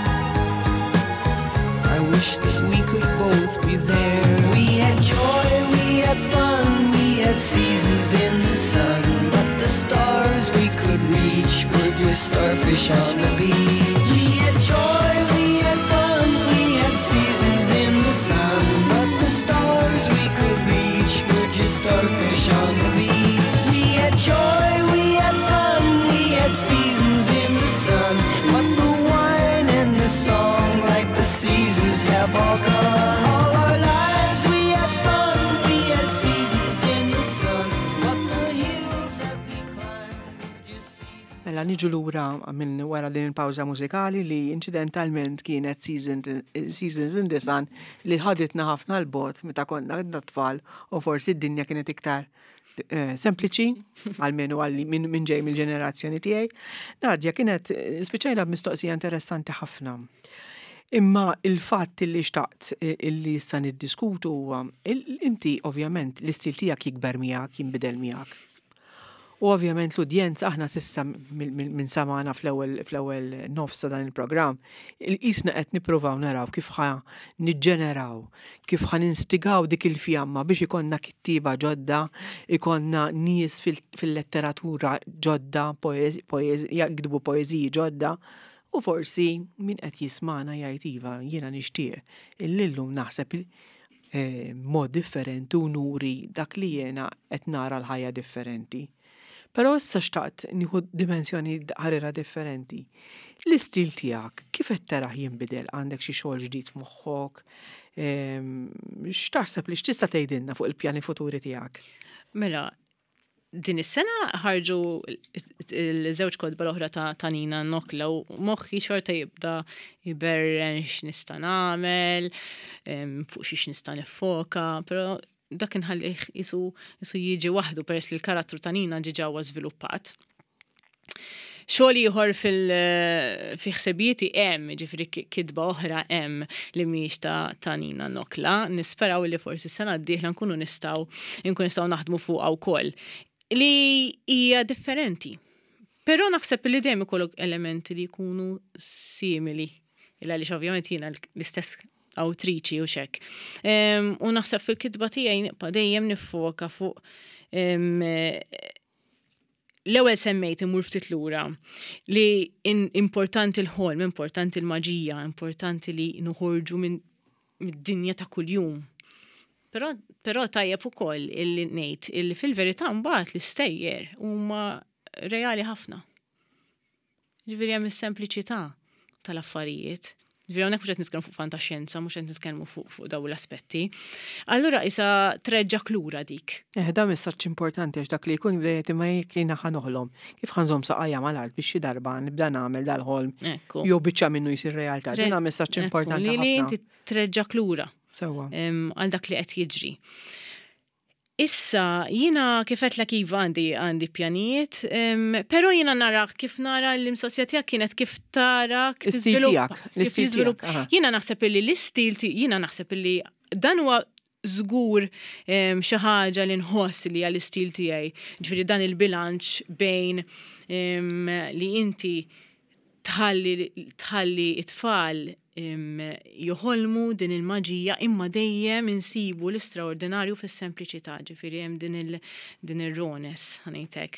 I wish that we could both be there. We had joy, we had fun, we had seasons in the sun, but the stars we could reach were just starfish on the beach. We had joy, we had fun, we had seasons in the sun, but the stars we could reach were just starfish on the beach. We had joy, we had fun, we had seasons in the sun, but the wine and the song, like the seasons, have all gone. All our lives we had fun, we had seasons in the sun, but the hills that we climbed were just seasons. Mela niġu lura minn wara din il-pawża mużikali li incidentalment kienet Seasons in the Sun li ħaditna ħafna l-bot meta konna għedna tfal u forsi d-dinja kienet iktar sempliċi għal-menu għalli minn ġej mill-ġenerazzjoni tiegħi. Nadja kienet spiċċajna b'mistoqsija interessanti ħafna. Imma il-fatt li xtaqt illi issa niddiskutu huwa inti ovvjament l-istil tiegħek jikber miegħek, jinbidel miegħek. U ovvjament l-udjenza aħna sissa minn samana fl-ewwel nofs dan il-programm, il-qisna qed nippruvaw naraw kif ħa niġġeneraw, kif ħa ninstigaw dik il-fjamma biex ikonna kittiba ġodda, ikonna nies fil-letteratura ġodda, jgħidu poeżiji ġodda, u forsi min qed jismana jgħid iva jiena nixtieq illum naħseb mod differenti u nuri dak li jiena qed nara l-ħajja differenti. Però issa xtaqt nieħu dimensjoni ħarira differenti. L-istil tiegħek kif qed taraħ jinbidel, għandek xi xogħol ġdid f'moħħok? X'taħseb li x'tista' tgħidilna fuq il-pjani futuri tiegħek? Mela, din is-sena ħarġu l-żewġ kodba l-oħra ta' Nina Nokla u moħħi xorta jibda jiberren x'nista' nagħmel, fuq xiex nista' nifoka, però dak inħallih isu jiġi waħdu peress li l-karattru ta' Nina ġi ġewwa żviluppat. Xogħol ieħor fi ħsebijieti hemm, ġifieri kidba oħra hemm li mhijiex ta' Nina Nokla. Nisperaw li forsi s-sena d-dieħla nkunu nistgħu nkunu nistgħu naħdmu fuqha wkoll. Li hija differenti. Però naħseb li dejjem ikollok elementi li jkunu simili il-għalix ovvjament jiena l-istess awtriċi u xek. U naħseb fil-kitba tiegħi nibqa' dejjem nifoka fuq l-ewwel semmejt imur ftit lura li importanti l-ħolm, importanti l-maġija, importanti li noħorġu minn mid-dinja ta' kuljum. Però però tajjeb ukoll illi ngħid illi fil-verità mbagħad l-istejjer huma reali ħafna. Ġifieri hemm is-sempliċità tal-affarijiet. Ġifieri hawnhekk mhux qed nitkellmu fuq fantaxxenza, mhux qed nitkellmu fuq fuq dawn l-aspetti. Allura isa treġġak lura dik. Eh, da messaġġ importanti għax dak li jkun bdejjed imma jiena ħanoħlom. Kif ħanżomm saqajja mal-art biex xi darba nibda nagħmel dal-ħolm. Jew biċċa minnu jsir realtà. Din messaġġ importanti ħafna. Li inti treġġak lura. Sewwa. Għal dak li qed jiġri. Issa, jina kifetlek iva għandi għandi pjanijiet, pero jina nara kif nara l-imsosja tijak kienet kif tara kif tiżviluppa. Jina naħseb illi l-istil jina naħseb illi dan huwa żgur xi ħaġa li nħoss li għal istil tiegħi. Ġifieri dan il-bilanċ bejn li inti tħalli it-tfal joħolmu din il-maġija imma dejjem insibu l-istraordinarju fis-sempliċità, ġifieri hemm din il din ir-rones ħanejtek.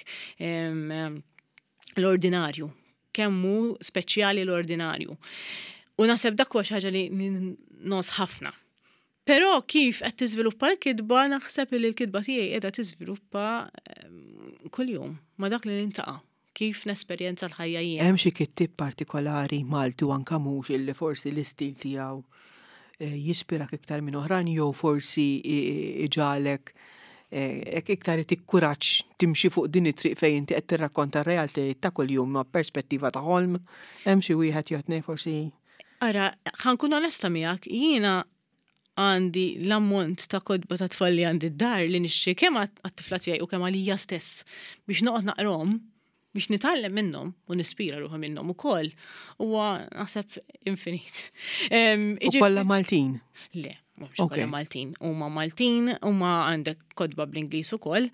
L-ordinarju, kemm hu speċjali l-ordinarju. U naħseb dak huwa xi ħaġa li nos ħafna. Però kif qed tiżviluppa l-kidba naħseb li l-kidba tiegħi qiegħda tiżviluppa kuljum ma dak li nintaqa'. Kif nesperjenza l-ħajja jien. Hemm xi kittib partikolari Malti u anke mhux illi forsi l-istil tiegħu jispirak iktar minn oħrajn jew forsi iġalek hekk iktar tikkuraġġ timxi fuq din it-triq fejn inti qed tirrakkonta r-realtajiet ta' kuljum ma' perspettiva ta' ħolm. Hemm xi wieħed jotnej forsi. Ara, ħankun onesta miegħek, jiena għandi l-ammont ta' kodba ta' tfal li għandi d-dar li nixxi kemm għat-tifla tiegħi u kemm għalija stess biex noqgħod naqrom biex nitgħallem minnhom u nispira ruħi minnhom ukoll huwa naħseb infinit. U kollha Maltin? Le, mhux kollha Maltin. Huma Maltin, huma għandek kodba bl-Ingliż ukoll.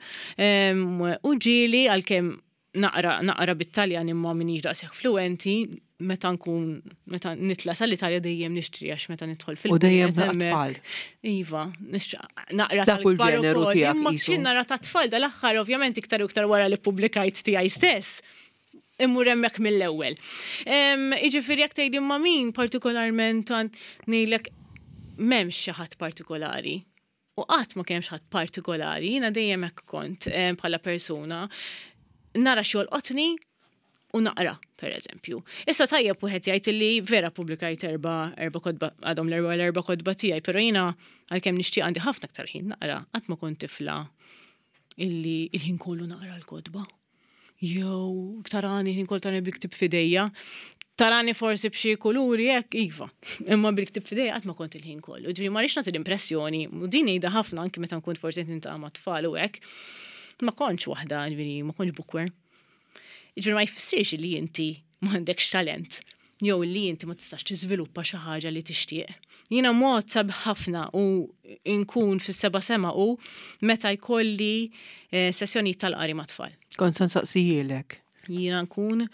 U ġieli għalkemm naqra naqra bit-Taljan imma minix daqshekk fluenti, meta nkun meta nitla sal-Italja dejjem nixtri għax meta nidħol fil-. U dejjem tfal. Iva, naqra tal-kbar ukoll. Imma xi nara ta' tfal dal-aħħar ovvjament iktar u iktar wara li pubblikajt tiegħi stess. Immur hemmhekk mill-ewwel. Jiġifieri jekk tgħid imma min partikolarment ngħidlek m'hemmx xi ħadd partikolari. U qatt ma kienx ħadd partikolari, jiena dejjem hekk kont bħala persuna nara xi jolqotni u naqra, per eżempju. Issa tajjeb wieħed jgħid li vera pubblikajt erba' erba' kodba għadhom l-erba' l-erba' kodba tiegħi, però jiena għalkemm nixtieq għandi ħafna aktar ħin naqra, qatt ma kont tifla illi il-ħin kollu naqra l-kodba. Jew tarani ħin kollu tarani biktib f'idejja. Tarani forsi b'xi kuluri hekk iva. Imma biktib f'idejja qatt ma kont il-ħin kollu. Ġifieri ma rridx nagħti l-impressjoni, u din ngħidha ħafna anke meta nkun forsi nintaqa' ma' tfal u hekk. Ma kontx waħda, ġifieri ma kontx bookworm. Ġifieri ma jfissirx li inti m'għandekx talent, jew li inti ma tistax tiżviluppa xi ħaġa li tixtieq. Jiena mod sab ħafna u nkun fis-seba' sema' u meta jkolli sessjoni tal-qari ma' tfal. Kont se nsaqsijilek. Jiena nkun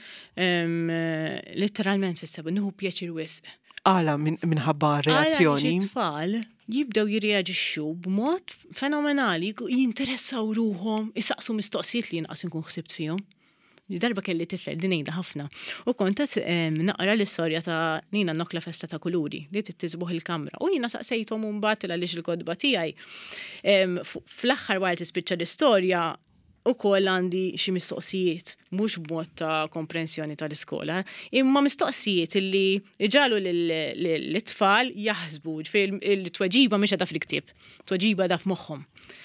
letteralment fis-seba' nieħu pjaċir wisq. Għala minħabba reazzjoni. Għala tfal jibdew jirreaġixxu b'mod fenomenali, jinteressaw ruhom, isaqsu mistoqsijiet li jinqas inkun ħsibt fihom. Darba kelli tifel din ngħidha ħafna. U kont qed naqra l-istorja ta' Nina Nokla Festa ta' Kuluri li tittisbuħ il-kamra. U jiena saqsejthom mbagħad għaliex il-kodba tiegħi. Fl-aħħar wara tispiċċa l-istorja ukoll għandi xi mistoqsijiet, mhux b'mod ta' komprensjoni tal-iskola, imma mistoqsijiet illi iġalu l-tfal jaħsbu, il-tweġiba mhix qiegħda fl-ktieb, tweġiba da f'moħħhom.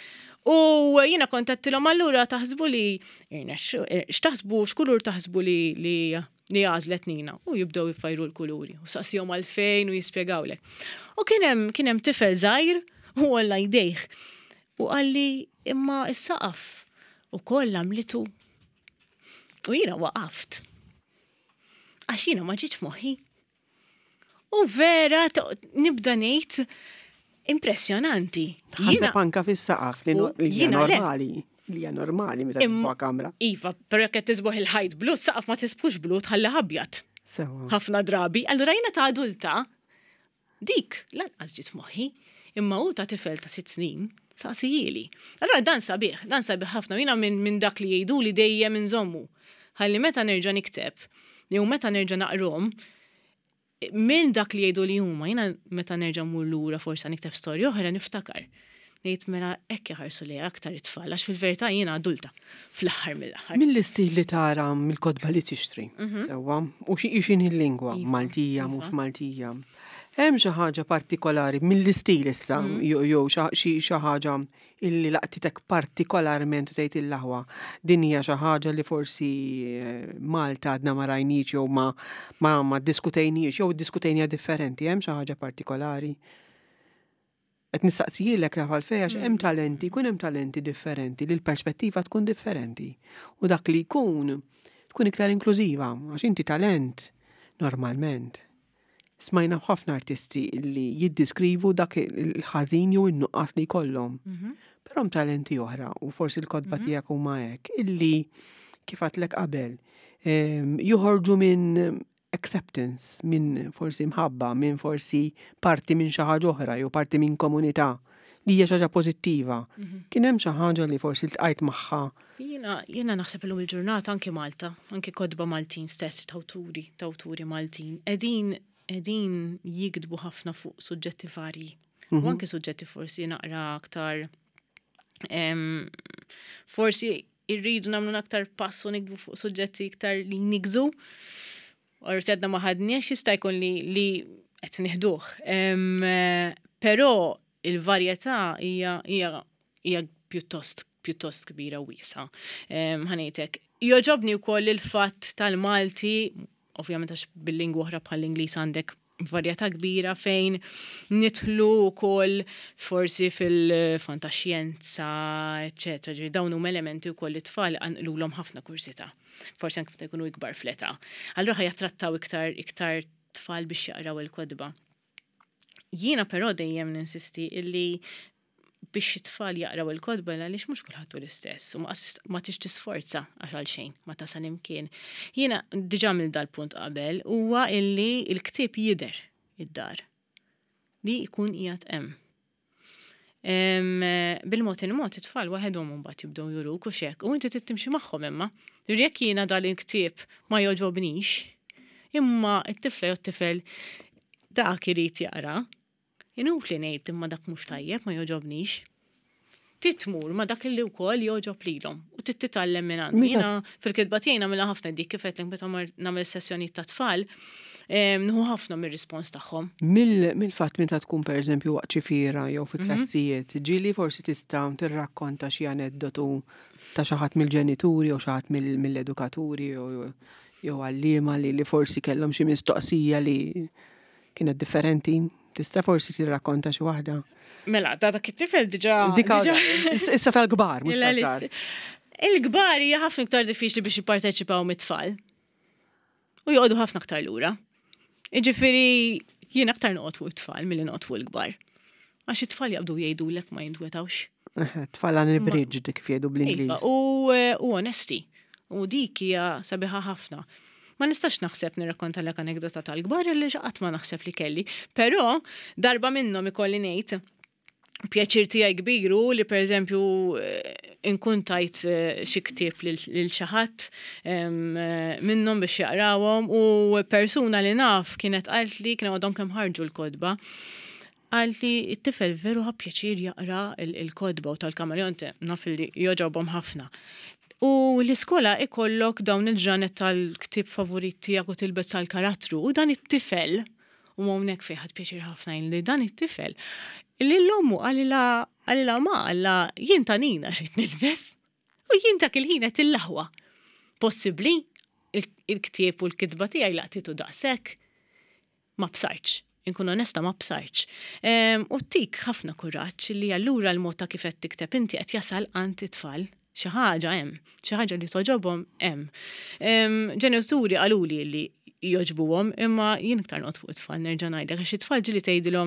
U jiena kontattilhom allura taħsbu li x'taħsbu x'kulur taħsbu li li li għażlet Nina u jibdew jfajru l-kuluri u saqsihom għalfejn u jispjegawlek. U kien hemm kien hemm tifel żgħir u alla jdejh u qalli imma is-saqaf ukoll għamlitu. U jiena waqaft. Għax jiena ma ġietx moħħi. U vera nibda ngħid impressjonanti. Ħaseb anka fis-saqaf li hija normali, li hija normali meta tisbuha kamra. Iva, però jekk qed tisbuħ il-ħajt blu, saqaf ma tisbux blu tħalli ħabjat. Sewa. ħafna drabi. Allura jiena ta' adulta, dik, lanqas ġiet moħħi, imma hu ta' tifel ta' sitt snin, saqsijili. Allura dan sabiħ, dan sabiħ ħafna, jiena minn min dak li jgħidu li dejjem inżommu. Ħalli meta nerġa' nikteb, jew meta nerġa' naqrom, minn dak li jgħidu li huma, jiena meta nerġa' mmur lura forsi nikteb storja oħra niftakar. Ngħid mela hekk jaħarsu lejha aktar it-tfal għax fil-verità jiena adulta fl-aħħar mill-aħħar. Mill-istil li tara mill-kodba li tixtri. Sewwa, u xi xin il-lingwa, Maltija, mhux Maltija. Hemm xi ħaġa partikolari mill-istil issa, jew xi ħaġa illi laqtitek partikolarment u tgħid il-laħwa. Din hija xi ħaġa li forsi Malta għadna ma rajniex jew ma ma ddiskutejniex jew ddiskutejnija differenti, hemm xi ħaġa partikolari. Qed nistaqsijilek raħal fejn għax hemm talenti, jkun hemm talenti differenti li l-perspettiva tkun differenti. U dak li jkun tkun iktar inklużiva għax inti talent normalment. Smajna ħafna artisti li jiddiskrivu dak il-ħażin jew in-nuqqas li jkollhom. Però hemm talenti oħra u forsi l-kodba tiegħek huma hekk illi kif għadlek qabel joħorġu minn acceptance, minn forsi mħabba, minn forsi parti minn xi ħaġa oħra jew parti minn komunità li hija xi ħaġa pożittiva. Kien hemm xi ħaġa li forsi ltqajt magħha. Jiena jiena naħseb illum il-ġurnata anke Malta, anke kodba Maltin stess tawturi, tawturi Maltin. Qegħdin qegħdin jikdbu ħafna fuq suġġetti varji. U anke suġġetti forsi naqra aktar forsi irridu nagħmlu aktar passu nikdbu fuq suġġetti iktar li nigżu. Or sedna ma ħadniex jista' jkun li li qed nieħduh. Però il-varjetà hija hija hija pjuttost pjuttost kbira u wiesa. Ħanejtek. Joġobni wkoll il-fatt tal-Malti, ovvjament għax bil-lingwa oħra bħall-Ingliż għandek varjetà kbira fejn nidħlu wkoll forsi fil-fantaxxienza, eċetera. Ġi dawn huma elementi wkoll it-tfal għanqlulhom ħafna kursità. Forsi anke meta jkunu ikbar fleta. Allura ħajattrattaw iktar iktar tfal biex jaqraw il-kodba. Jiena però dejjem ninsisti illi biex it-tfal jaqraw il-kodba għaliex mhux kulħadd l-istess u ma tix tisforza għax għal xejn ma tasal imkien. Jiena diġà mill dal-punt qabel huwa illi l-ktieb jidher id-dar li jkun qiegħed hemm. Bil-mod il-mod it-tfal waħedhom mbagħad jibdew juruk u x'hekk u inti tittimxi magħhom imma. Jekk jiena dal il-ktieb ma joġobnix, imma t-tifla jew t-tifel dak irid jaqra, inutli ngħid imma dak mhux tajjeb ma joġobnix. Titmur ma dak li wkoll joġob lilhom u titgħallem minn għandu. Jiena fil-kitba tiegħi nagħmilha ħafna dik kif qed meta nagħmel sessjonijiet ta' tfal, nħu ħafna mir-rispons tagħhom. Mill-fatt meta tkun pereżempju waqt xifiera jew fi klassijiet, ġieli forsi tista' tirrakkonta xi aneddotu ta' xi ħadd mill-ġenituri jew xi ħadd mill-edukaturi jew għalliema li forsi kellhom xi mistoqsija li kienet differenti. Tista' forsi tirrakkonta xi waħda. Mela, ta' dak it-tifel diġà. Issa tal-kbar, mhux tal-żgħar. Il-kbar hija ħafna iktar diffiċli biex jipparteċipaw mit-tfal. U joqogħdu ħafna aktar lura. Jiġifieri jien aktar noqgħod fuq it-tfal milli noqgħod fuq il-kbar. Għax it-tfal jaqbdu jgħidulek ma jintwetawx. Tfal għan il-bridge dik fjedu bl-Ingliż. U onesti. U dik hija sabiħa ħafna. Ma nistax naħseb nirrakkonta lek anekdota tal-kbar li ġaqat ma naħseb li kelli. Però darba minnhom ikolli ngħid pjaċir tiegħi kbiru li pereżempju inkun tajt xi ktieb lil xi ħadd minnhom biex jaqrawhom u persuna li naf kienet qalt li kienu għadhom kemm ħarġu l-kodba. Qalt li t-tifel veru ħa pjaċir jaqra il-kodba u tal-Kameleonte naf li joġobhom ħafna. U l-iskola ikollok dawn il-ġranet tal-ktib favorit tiegħek u tilbes tal-karattru u dan it-tifel u hawnhekk fejn ħadd pjaċir ħafna li dan it-tifel li l-ommu għalila ma għalla jien tanina xejn nilbes u jien dak il-ħin qed il-laħwa. Possibbli il-ktieb u l-kitba tiegħi laqtitu daqshekk ma bsarx. Inkun onesta ma bsarx. U tik ħafna kuraġġ li allura l-mod ta' kif qed tikteb inti qed jasal għand it-tfal. Xi ħaġa hemm, xi ħaġa li toġobhom hemm. Ġenituri qaluli li joġbuhom imma jien iktar noqgħod fuq it-tfal nerġa' ngħidlek għax it-tfal ġieli tgħidilhom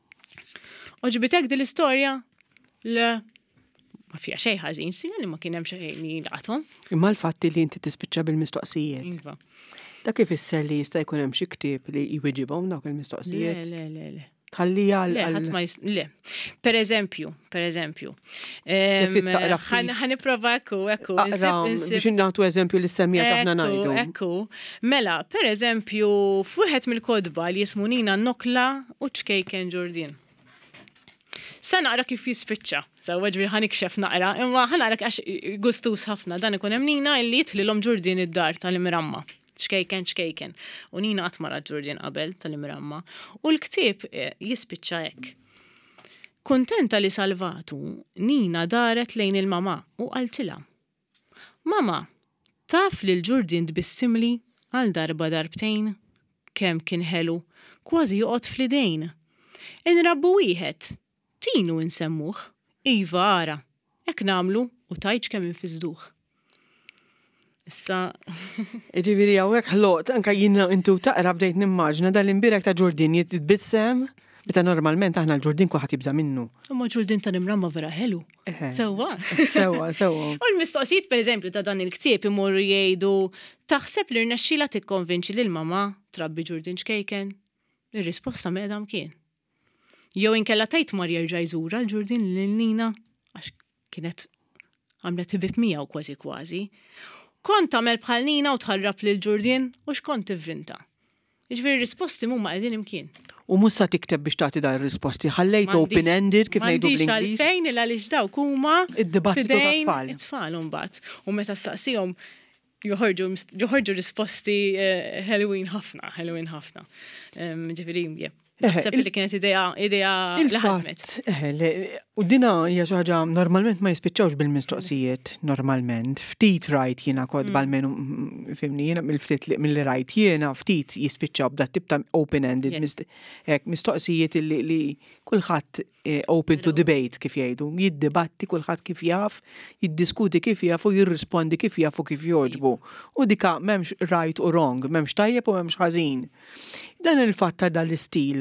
oġbitek din l-istorja? Le ma fiha xejn ħażin, sija li ma kien hemm xejn li jilqathom. Imma l-fatti li inti tispiċċa bil-mistoqsijiet. Iva. Da kif isser li jista' jkun hemm xi ktieb li jwiġibhom dawk Le, il-mistoqsijiet. le, le, le. Tħalli għal. Le, ħadd ma jis- le. Per eżempju, per eżempju. Jekk tittaqra ftit. Ħaniprova ekku, ekku. Aqra insib- insib- biex nagħtu eżempju li semmija x'aħna ngħidu. Ekku, mela, per eżempju, fuħet mill-kodba li jismu Nina Nokla u ċkejken Ġurdin. Sa naqra kif jispiċċa, sa ġbir ħanikxef naqra, imma ħanaqra għax gustus ħafna dan ikun hemm Nina illi jitlilhom Ġurdin id-dar tal-imramma. ċkejken, ċkejken. U Nina qatt ma ra Ġurdin qabel tal-imramma. U l-ktieb eh, jispiċċa hekk. Kuntenta li salvatu, Nina daret lejn il-mama u qaltilha. Mama, taf li l-Ġurdin tbissimli għal darba darbtejn? Kemm kien ħelu, kważi joqgħod fl-idejn. Inrabbu wieħed, tinu nsemmuh, iva ara, hekk namlu u tajġ kemm infizduh. Issa, Ġifieri hawnhekk ħloqt anke jiena intu taqra bdejt nimmaġna dal-imbirek ta' Ġurdin jitbissem, meta normalment aħna l-Ġurdin kulħadd jibża minnu. imma Ġurdin ta' nimramma vera ħelu. Eħe. Sewwa. Sewwa, sewwa. U l-mistoqsijiet per eżempju ta' dan il-ktieb imorru jgħidu taħseb li rnexxila tikkonvinċi lil mama trabbi Ġurdin ċkejken? Ir-risposta medam kien. Jew inkella tgħid mar jerġa' jżura l-Ġurdin lil Nina għax kienet għamlet tibib miegħu kważi kważi. Kont tagħmel bħal Nina u tħarrab lil Ġurdin u x'kont tivvinta. Jiġifieri risposti huma qegħdin imkien. U mhux sa tikteb biex tagħti dar risposti, ħallejt M'għandix- open-ended kif ngħidu m'għandix bl-Ingliż. għalfejn il għaliex dawk huma Id-dibattitu ta' fidejn tfal. it-tfal mbagħad. U meta staqsihom joħorġu joħorġu risposti eh, ħelwin ħafna, ħelwin ħafna. Em, Ġifieri, je. Naħseb il- li kienet idea idea li ħadmet. Il-fatt, eħe, le- u dina hija xi ħaġa normalment ma jispiċċawx bil-mistoqsijiet normalment. Ftit rajt jiena kodba almenu mm, fimni jiena mill-ftit li- mill-li rajt jiena ftit jispiċċaw b'dat tip ta' open-ended Yes. mist- hekk, mistoqsijiet li, li kulħadd eh, open to debate kif jgħidu, jiddibatti kulħadd kif jaf, jiddiskuti kif jaf u jirrispondi kif jaf u kif joġbu. U dika m'hemmx right u wrong, m'hemmx tajjeb u m'hemmx ħażin. Dan il-fatt ta' dal-istil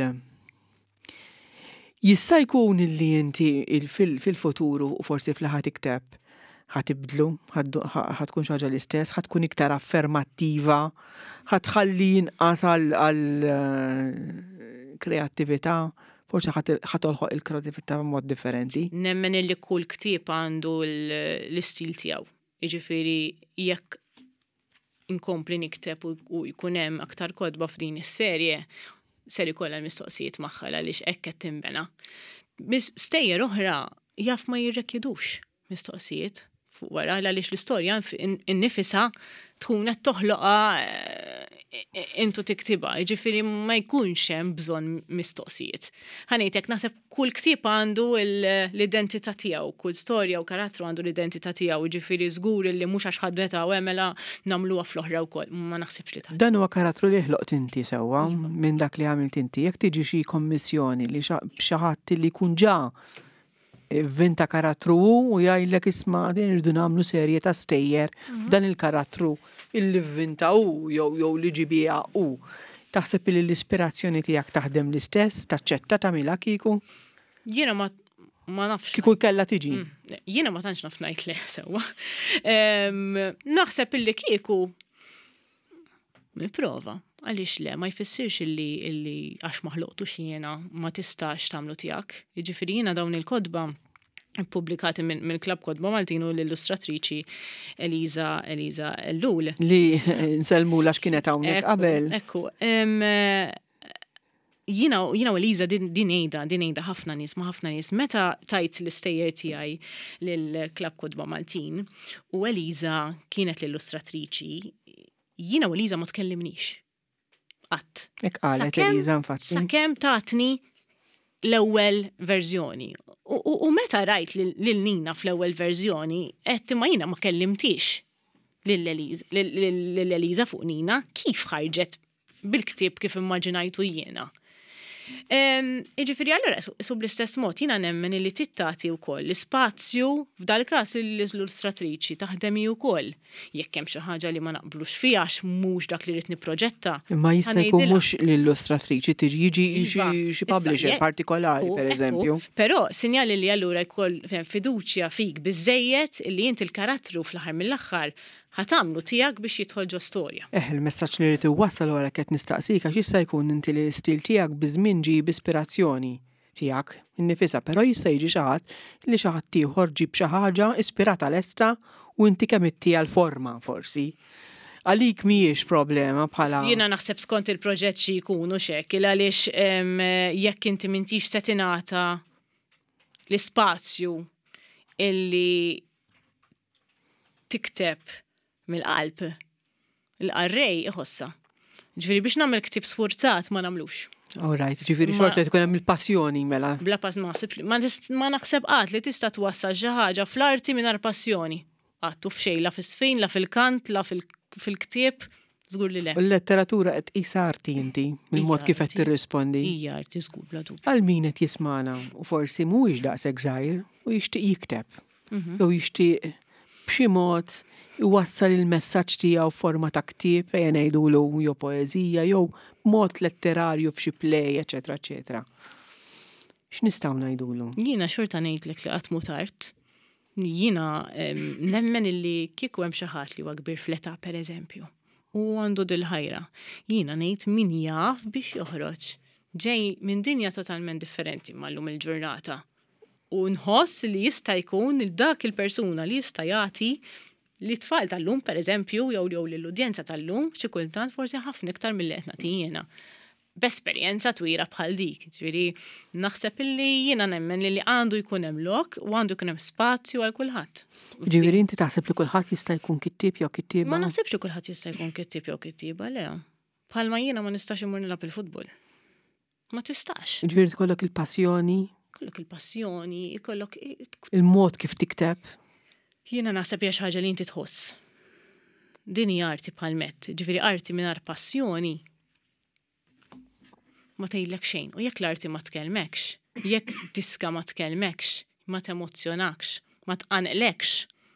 jista' jkun illi inti il- fil- fil-futuru u forsi fl-ħat ikteb ħatibdlu, ħaddu- ħa- ħatkun xi ħaġa l-istess, ħatkun iktar affermattiva, ħatħalli jinqas għal eh, kreattività, forsi ħat- ħatolħoq il-kreattività b'mod differenti. Nemmen illi kull ktieb għandu l- l-istil tiegħu. Jiġifieri jekk inkompli nikteb u u jkun hemm aktar kodba f'din is-serje, ser ikollha l-mistoqsijiet magħha għaliex hekk qed tinbena. Mis stejjer oħra jaf ma jirrekjedux mistoqsijiet fuq wara għaliex l-istorja inf- in- innifisha tkun qed toħloqha eh, intu tiktiba, jiġifieri ma jkunx hemm bżonn mistoqsijiet. Ħanejtek naħseb kull ktieb għandu l- l-identità tiegħu, kull storja u karattru għandu l-identità tiegħu, jiġifieri żgur li mhux għax ħadbeta u għemela nagħmluha fl-oħra wkoll, ma naħsibx li tagħmel. Dan huwa karattru li ħloqt inti sewwa minn dak li għamilt inti. Jekk tiġi xi kommissjoni li xa- b'xi ħadd li jkun ġa vinta karattru u jgħidlek isma' din irridu nagħmlu serje ta' stejjer dan il-karattru illi vinta u jew jew li ġibija u. Taħseb li l-ispirazzjoni tiegħek taħdem l-istess, taċċetta tagħmilha kieku? Jiena ma ma nafx. Kieku kellha tiġi. Mm, Jiena ma tantx naf ngħid le sewwa. Em, Naħseb illi kieku nipprova. Għaliex le, ma jfissirx illi illi għax maħluqtux jiena ma tistax tagħmlu tiegħek. Jiġifieri jiena dawn il-kodba pubblikati minn min Klabb Kodba Maltin u l-illustratriċi Eliza Eliza Ellul. Li nselmu lax kienet hawnhekk Ekku, qabel. Ekku. em, eh, Jina jina u Eliza din din ngħidha, din ngħidha ħafna nies ma' ħafna nies. Meta tajt l-istejjer tiegħi lill-Klabb Kodba Maltin u Eliza kienet l-illustratriċi, jina u Eliza ma tkellimniex. Qatt. Hekk qalet Sakemm- Eliza infatti. Sakemm tatni l-ewwel verżjoni. U, u, u meta rajt lil lil Nina fl-ewwel verżjoni, qed ma jiena ma kellimtix lill-Eliza lil- lill-Eliza fuq Nina kif ħarġet bil-ktieb kif immaġinajtu jiena. Em, Iġifieri allura su- su bl-istess mod jiena nemmen li tittati wkoll l-ispazju f'dal każ l-illustratriċi taħdemi wkoll. Jekk hemm xi ħaġa li ma naqblux fiha għax mhux dak li rid nipproġetta. Imma jista' jkun ħanejdilha. mhux l-illustratriċi tiġi jiġi Iva. xi xi Issa, publisher je- partikolari Ekku, pereżempju. ekku. Però sinjali li allura jkoll fem, fiduċja fik biżejjed illi inti l-karattru fl-aħħar mill-aħħar ħatamlu tiegħek biex jidħol ġo storja. Eh, il-messaġġ li rrid iwassal wara qed nistaqsik għax jista' jkun inti li l-istil tiegħek biżmien ġib ispirazzjoni tiegħek innifisha, però jista' jiġi xi ħadd li xi ħadd ieħor ġib xi ħaġa ispirata lesta u inti kemm ittija l-forma forsi. Għalik mhijiex problema bħala. Jiena naħseb skont il-proġett xi jkunu xekk għaliex jekk inti m'intix se tingħata l-ispazju illi tikteb mill-qalb, il-qarrej iħossa. Ġifieri biex nagħmel ktib sfurzat ma nagħmlux. All right, ġifieri xorta tkun hemm il-passjoni mela. Bla pass ma ma naħseb qatt li tista' twassal xi ħaġa fl-arti mingħajr passjoni. Qatt u f'xejn la fis-sfin, la fil-kant, la fil-ktieb, żgur li le. U l-letteratura qed qisha arti inti mill-mod kif qed tirrispondi. Hija arti żgur bla dubju. Għal min qed jismana u forsi mhuwiex daqshekk żgħir u jixtieq jikteb. Jew jixtieq b'xi mod iwassal il-messaġġ tiegħu f'forma ta' ktieb ejja ngħidulu jew poeżija jew mod letterarju f'xi play, eċetera, eċetera. X'nistgħu ngħidulu? Jiena xorta ngħidlek li qatt mhu tard. Jiena nemmen illi kieku hemm xi ħadd li huwa kbir fl-età pereżempju u għandu dil-ħajra. Jiena ngħid min jaf biex joħroġ. Ġej minn dinja totalment differenti mal-lum il-ġurnata. U nħoss li jista' jkun dak il-persuna li jista' jagħti li tfal tal-lum pereżempju jew jew lill-udjenza tal-lum xi kultant forsi ħafna iktar milli qed nagħti jiena. B'esperjenza twila bħal dik. Ġifieri naħseb illi jiena nemmen li għandu jkun hemm lok u għandu jkun hemm spazju għal kulħadd. Ġifieri inti taħseb li kulħadd jista' jkun kittieb jew kittieba? Ma naħsibx li kulħadd jista' jkun kittieb jew kittieba, le. Bħalma jiena ma nistax imur nilgħab il-futbol. Ma tistax. Ġifieri tkollok il-passjoni. Kollok il-passjoni, kollok il-mod kif tikteb. Jiena naħseb hija xi ħaġa li inti tħoss. Din hija arti bħal mett, ġifieri arti mingħajr passjoni ma tgħidlek xejn. U jekk l-arti ma tkellmekx, jekk diska ma tkellmekx, ma temozzjonakx, ma tqanqlekx.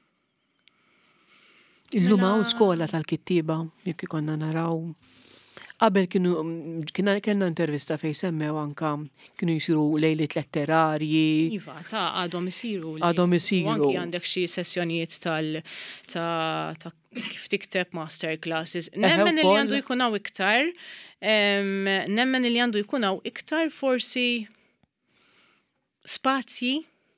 Illum hawn skola tal-kittieba jekk ikonna naraw. Qabel kienu kienna intervista fejn semmew anka kienu jisiru lejliet letterarji. Iva, ta' għadhom isiru. Għadhom isiru. Anki għandek xi sessjonijiet tal ta' kif tikteb master classes. Nemmen li għandu jkun hawn iktar, nemmen li għandu jkun hawn iktar forsi spazji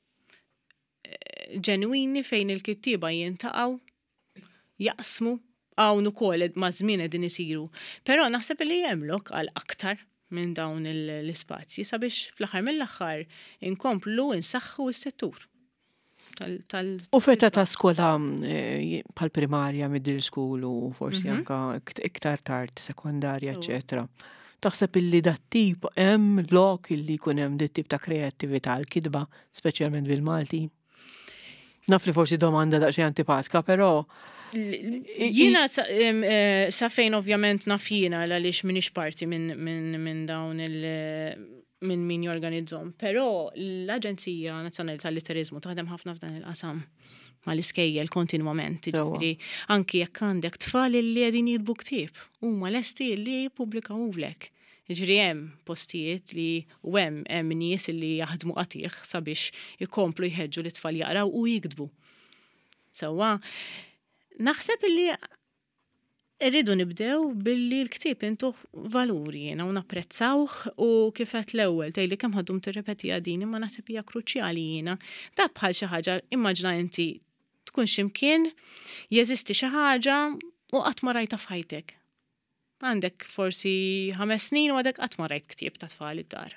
ġenwini fejn il-kittieba jintaqgħu, jaqsmu. Hawn ukoll ma' żmien qegħdin isiru. Però naħseb li hemm lok għal aktar minn dawn l-ispazji sabiex fl-aħħar mill-aħħar inkomplu insaħħu s-settur. U feta ta' skola bħal primarja, middle school u forsi anka iktar tard, sekondarja, eċetera. Taħseb illi dat-tip hemm lok illi jkun hemm dit tip ta' kreattività l-kidba, speċjalment bil-Malti. Naf li forsi domanda daqsxejn antipatika, però Jiena sa fejn ovvjament naf jiena għaliex minix parti minn dawn il- minn min jorganizzhom. Però l-Aġenzija Nazzjonali tal-Litterizmu taħdem ħafna f'dan il-qasam mal-iskejjel kontinwament. Ġifieri anki jekk għandek tfal li qegħdin jitbu ktieb huma lesti li jippubblikawlek. Ġifieri hemm postijiet li u hemm hemm nies li jaħdmu qatih sabiex ikomplu jħeġġu li tfal jaqraw u jiktbu. Sewwa naħseb illi rridu nibdew billi l-ktieb intuh valuri jiena u napprezzawh u kif qed l-ewwel tgħidli kemm ħaddum tirrepetiha din imma naħseb hija kruċjali jiena. Dak bħal xi ħaġa immaġna inti tkun x'imkien jeżisti xi ħaġa u qatt ma rajtha f'ħajtek. Għandek forsi ħames snin u għadek qatt ma rajt ktieb ta' tfal id-dar.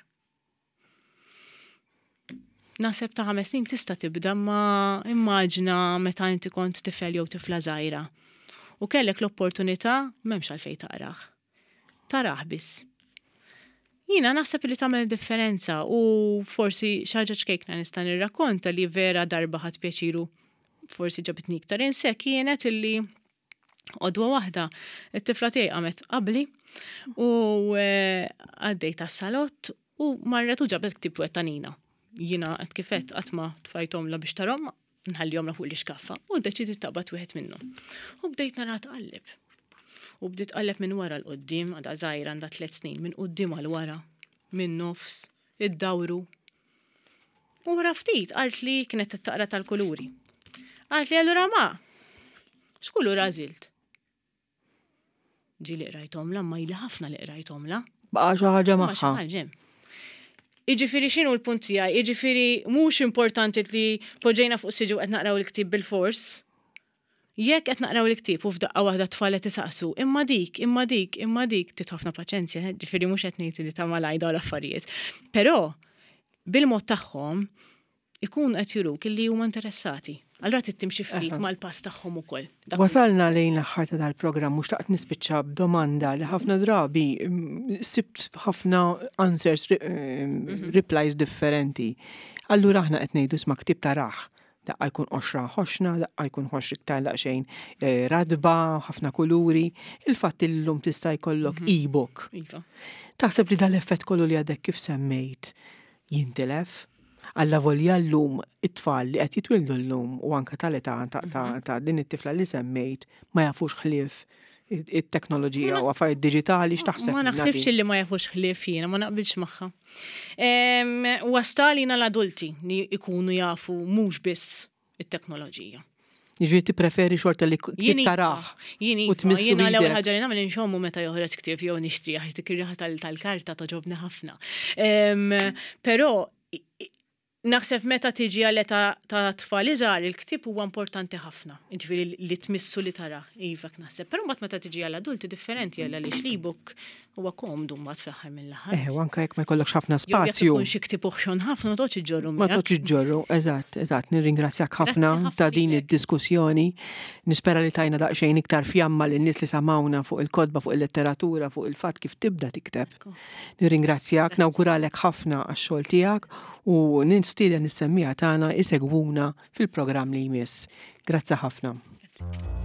Naħseb ta' ħames snin tista' tibda ma immaġna meta inti kont tifel jew tifla żgħira. U kellek l-opportunità m'hemmx għalfejn taqrah. Tarah biss. Jiena naħseb li tagħmel differenza u forsi xi ħaġa ċkejkna nista' nirrakkonta li vera darba ħadd pjaċiru forsi ġabitni iktar inse kienet illi għodwa waħda it-tifla tiegħi qamet qabli u għaddejt tas-salott u marret u ġabet ktib wettanina. Jiena qed kifet qatt ma tfajthom la biex tarhom nħallihom fuq l-iskaffa u ddeċidiet taqbad wieħed minnhom. U bdejt nara tqalleb. U bdiet tqalleb minn wara l-qudiem għadha żgħira għandha tliet snin minn quddiem għal wara, minn nofs, id-dawru. U wara ftit qalt li kienet taqra tal-kuluri. Qalt li allura ma Xkullu rażilt? Ġi li qrajtomla, ma jili ħafna li qrajtomla. Baqa xi ħaġa Ma xi magħha. ħaġa. Iġifieri x'inhu l-punt tiegħi? Iġifieri mhux importanti li poġġejna fuq siġu qed naqraw il-ktieb bil-fors. Jekk qed naqraw il-ktieb u f'daqqa waħda tfal qed isaqsu, imma dik, imma dik, imma dik, tit ħafna paċenzja, ġifieri mhux qed ngħid li ta' malajda u l-affarijiet. Però bil-mod tagħhom ikun qed juruk illi huma interessati. Allura tittimxi ftit mal-pass tagħhom ukoll. Wasalna lejn l-aħħar ta' dal-programm mhux taqt nispiċċa b'domanda li ħafna drabi sibt ħafna answers replies differenti. Allura aħna qed ngħidu sma' ktieb taraħ. Daqqa jkun oxra ħoxna, daqqa jkun ħoxrik iktar daqsxejn radba, ħafna kuluri. Il-fatt li llum tista' jkollok e-book. Taħseb li dal-effett kollu li għadek kif semmejt jintilef? Alla volja l-lum it-tfal li qed jitwildu l-lum u anke tal-età ta' din it-tifla li semmejt ma jafux ħlief it-teknoloġija u affarijiet diġitali x'taħseb. Ma naħsibx li ma jafux ħlief jiena, ma naqbilx magħha. Wastalina l-adulti li jkunu jafu mhux biss it-teknoloġija. Jiġri tippreferi xorta li ktieb taraħ u tmissu jiena l-ewwel ħaġa li nagħmel inxommu meta joħroġ ktieb jew nixtrih dik tal-karta toġobni ħafna. Però naħseb meta tiġi għal-età ta' tfal iżgħar il-ktieb huwa importanti ħafna. Jiġifieri li tmissu li tara ivek naħseb. Però mbagħad meta tiġi għall-adulti differenti għal għaliex l-e-book huwa komdu mbagħad fl-aħħar mill-aħħar. Eh, u anke jekk ma jkollokx ħafna Jew jekk spazju. ikun xi ktieb uħxon ħafna ma toqgħodx iġġorru Ma toqgħodx iġġorru, eżatt, eżatt. Nirringrazzjak ħafna Grazzi ħafna ta' din lilek. id-diskussjoni. Nispera li tajna daqsxejn iktar fjamma lin-nies li samawna fuq il-kodba, fuq il-letteratura, fuq il-fatt kif tibda tikteb. Nirringrazzjak, nawguralek ħafna għax-xogħol tiegħek u ninstieden is-semmija tagħna isegwuna fil-programm li jmiss. Grazzi ħafna.